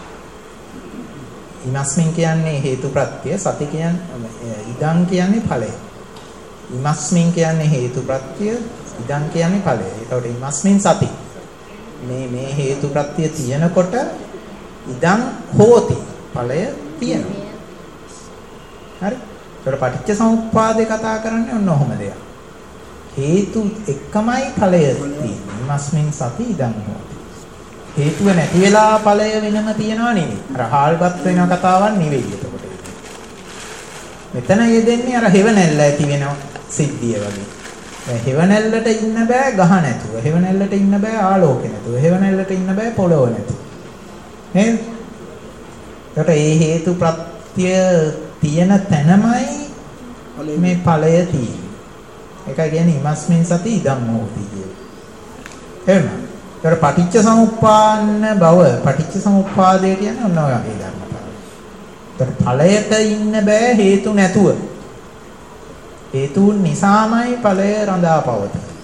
ඉමස්මින් කියන්නේ හේතුප්‍රත්‍ය, සති කියන්නේ ඉදං කියන්නේ ඵලය. ඉමස්මින් කියන්නේ හේතුප්‍රත්‍ය, ඉදං කියන්නේ ඵලය. ඒකට ඉමස්මින් සති. මේ හේතුප්‍රත්‍ය තියෙනකොට ඉදං හෝති ඵලය තියෙනවා. හරි? ඒකට පටිච්ච සමුප්පාදේ කතා කරන්නේ ඔන්න ඔහොම දෙයක්. හේතු එකමයි ඵලය තියෙන්නේ. ඉමස්මින් සති ඉදං හෝති. හේතුව නැති වෙලා ඵලය වෙනම තියනවා නෙවෙයි. අර හාල්පත් වෙන කතාවක් නෙවෙයි එතකොට. මෙතන යෙදෙන්නේ අර හෙවණැල්ල ඇති වෙන සිද්ධිය වගේ. දැන් හෙවණැල්ලට ඉන්න බෑ ගහ නැතුව. හෙවණැල්ලට ඉන්න බෑ ආලෝකේ නැතුව. හෙවණැල්ලට ඉන්න බෑ පොළොව නැතුව. නේද? ඒකට ඒ හේතු ප්‍රත්‍ය තියෙන තැනමයි මේ ඵලය තියෙන්නේ. ඒකයි කියන්නේ ඉමස්මින් සති ඉදං හෝති කියන්නේ. එහෙනම් ඒතර පටිච්ච සමුප්පාන්න බව පටිච්ච සමුප්පාදය කියන්නේ ඔන්න ඔය වගේ ධර්මතාවය. ඒතර ඵලයට ඉන්න බෑ හේතු නැතුව. හේතුන් නිසාමයි ඵලය රඳා පවතින්නේ.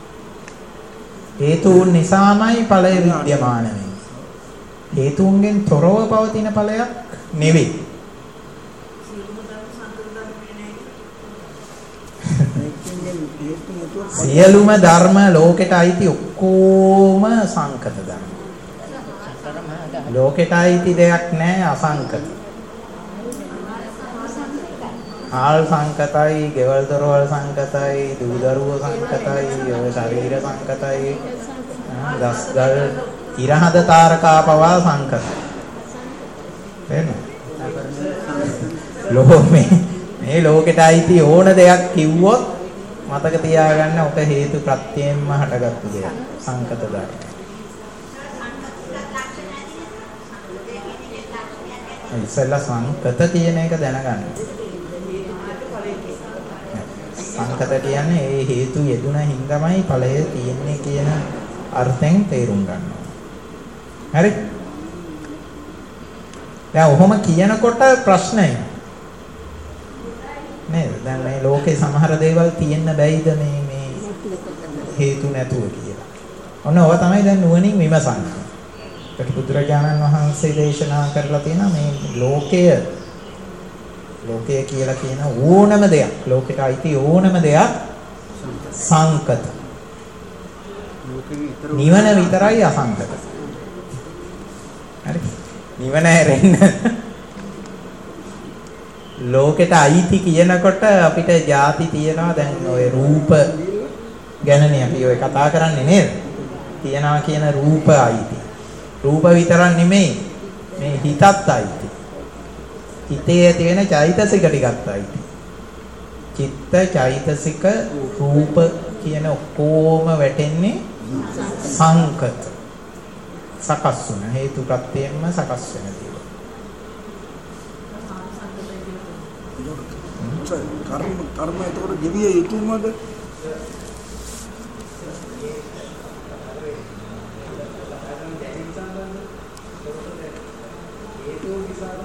හේතුන් නිසාමයි ඵලය විද්‍යමාන වෙන්නේ. හේතුන්ගෙන් තොරව පවතින ඵලයක් නෙවෙයි. සියලුම ධර්ම ලෝකෙට අයිති ඔක්කොම සංකත ධර්ම. ලෝකෙට අයිති දෙයක් නැහැ අසංකත. ආල් සංකතයි, ගෙවල් දොරවල් සංකතයි, දූ දරුවෝ සංකතයි, ඔය ශරීර සංකතයි, දස්ගල් ඉරහඳ තාරකා පවා සංකතයි. මේ ලෝකෙට අයිති ඕන දෙයක් කිව්වොත් මතක තියාගන්න ඔක හේතු ප්‍රත්‍යයෙන්ම හටගත්තු දෙයක්. සංකත ධර්ම. ඉස්සෙල්ලා සංකත කියන එක දැනගන්න. සංකත කියන්නේ ඒ හේතු යෙදුන හින්දාමයි ඵලය තියෙන්නේ කියන අර්ථයෙන් තේරුම් ගන්නවා. හරි? දැන් ඔහොම කියනකොට ප්‍රශ්නයි. නේද? දැන් මේ ලෝකේ සමහර දේවල් තියෙන්න බැයිද මේ හේතු නැතුව කියලා. ඔන්න ඔය තමයි දැන් නුවණින් විමසන්නේ. ඒක බුදුරජාණන් වහන්සේ දේශනා කරලා තියෙන මේ ලෝකය කියලා කියන ඕනම දෙයක්, ලෝකෙට අයිති ඕනම දෙයක් සංකත. නිවන විතරයි අසංකත. හරි? නිවන හැරෙන්න ලෝකෙට අයිති කියනකොට අපිට ಜಾති තියනවා. දැන් ඔය රූප ගැනනේ අපි ඔය කතා කරන්නේ නේද? තියනවා කියන රූප අයිති. රූප විතරක් නෙමෙයි මේ හිතත් අයිති. හිතේ ඇති වෙන චෛතසික ටිකත් අයිති. චිත්ත චෛතසික රූප කියන ඔක්කොම වැටෙන්නේ සංකත. සකස් වුණ හේතු ප්‍රත්‍යයෙන්ම සකස් වෙන දේවල්. කර්ම එතකොට ගෙවිය යුතුමද?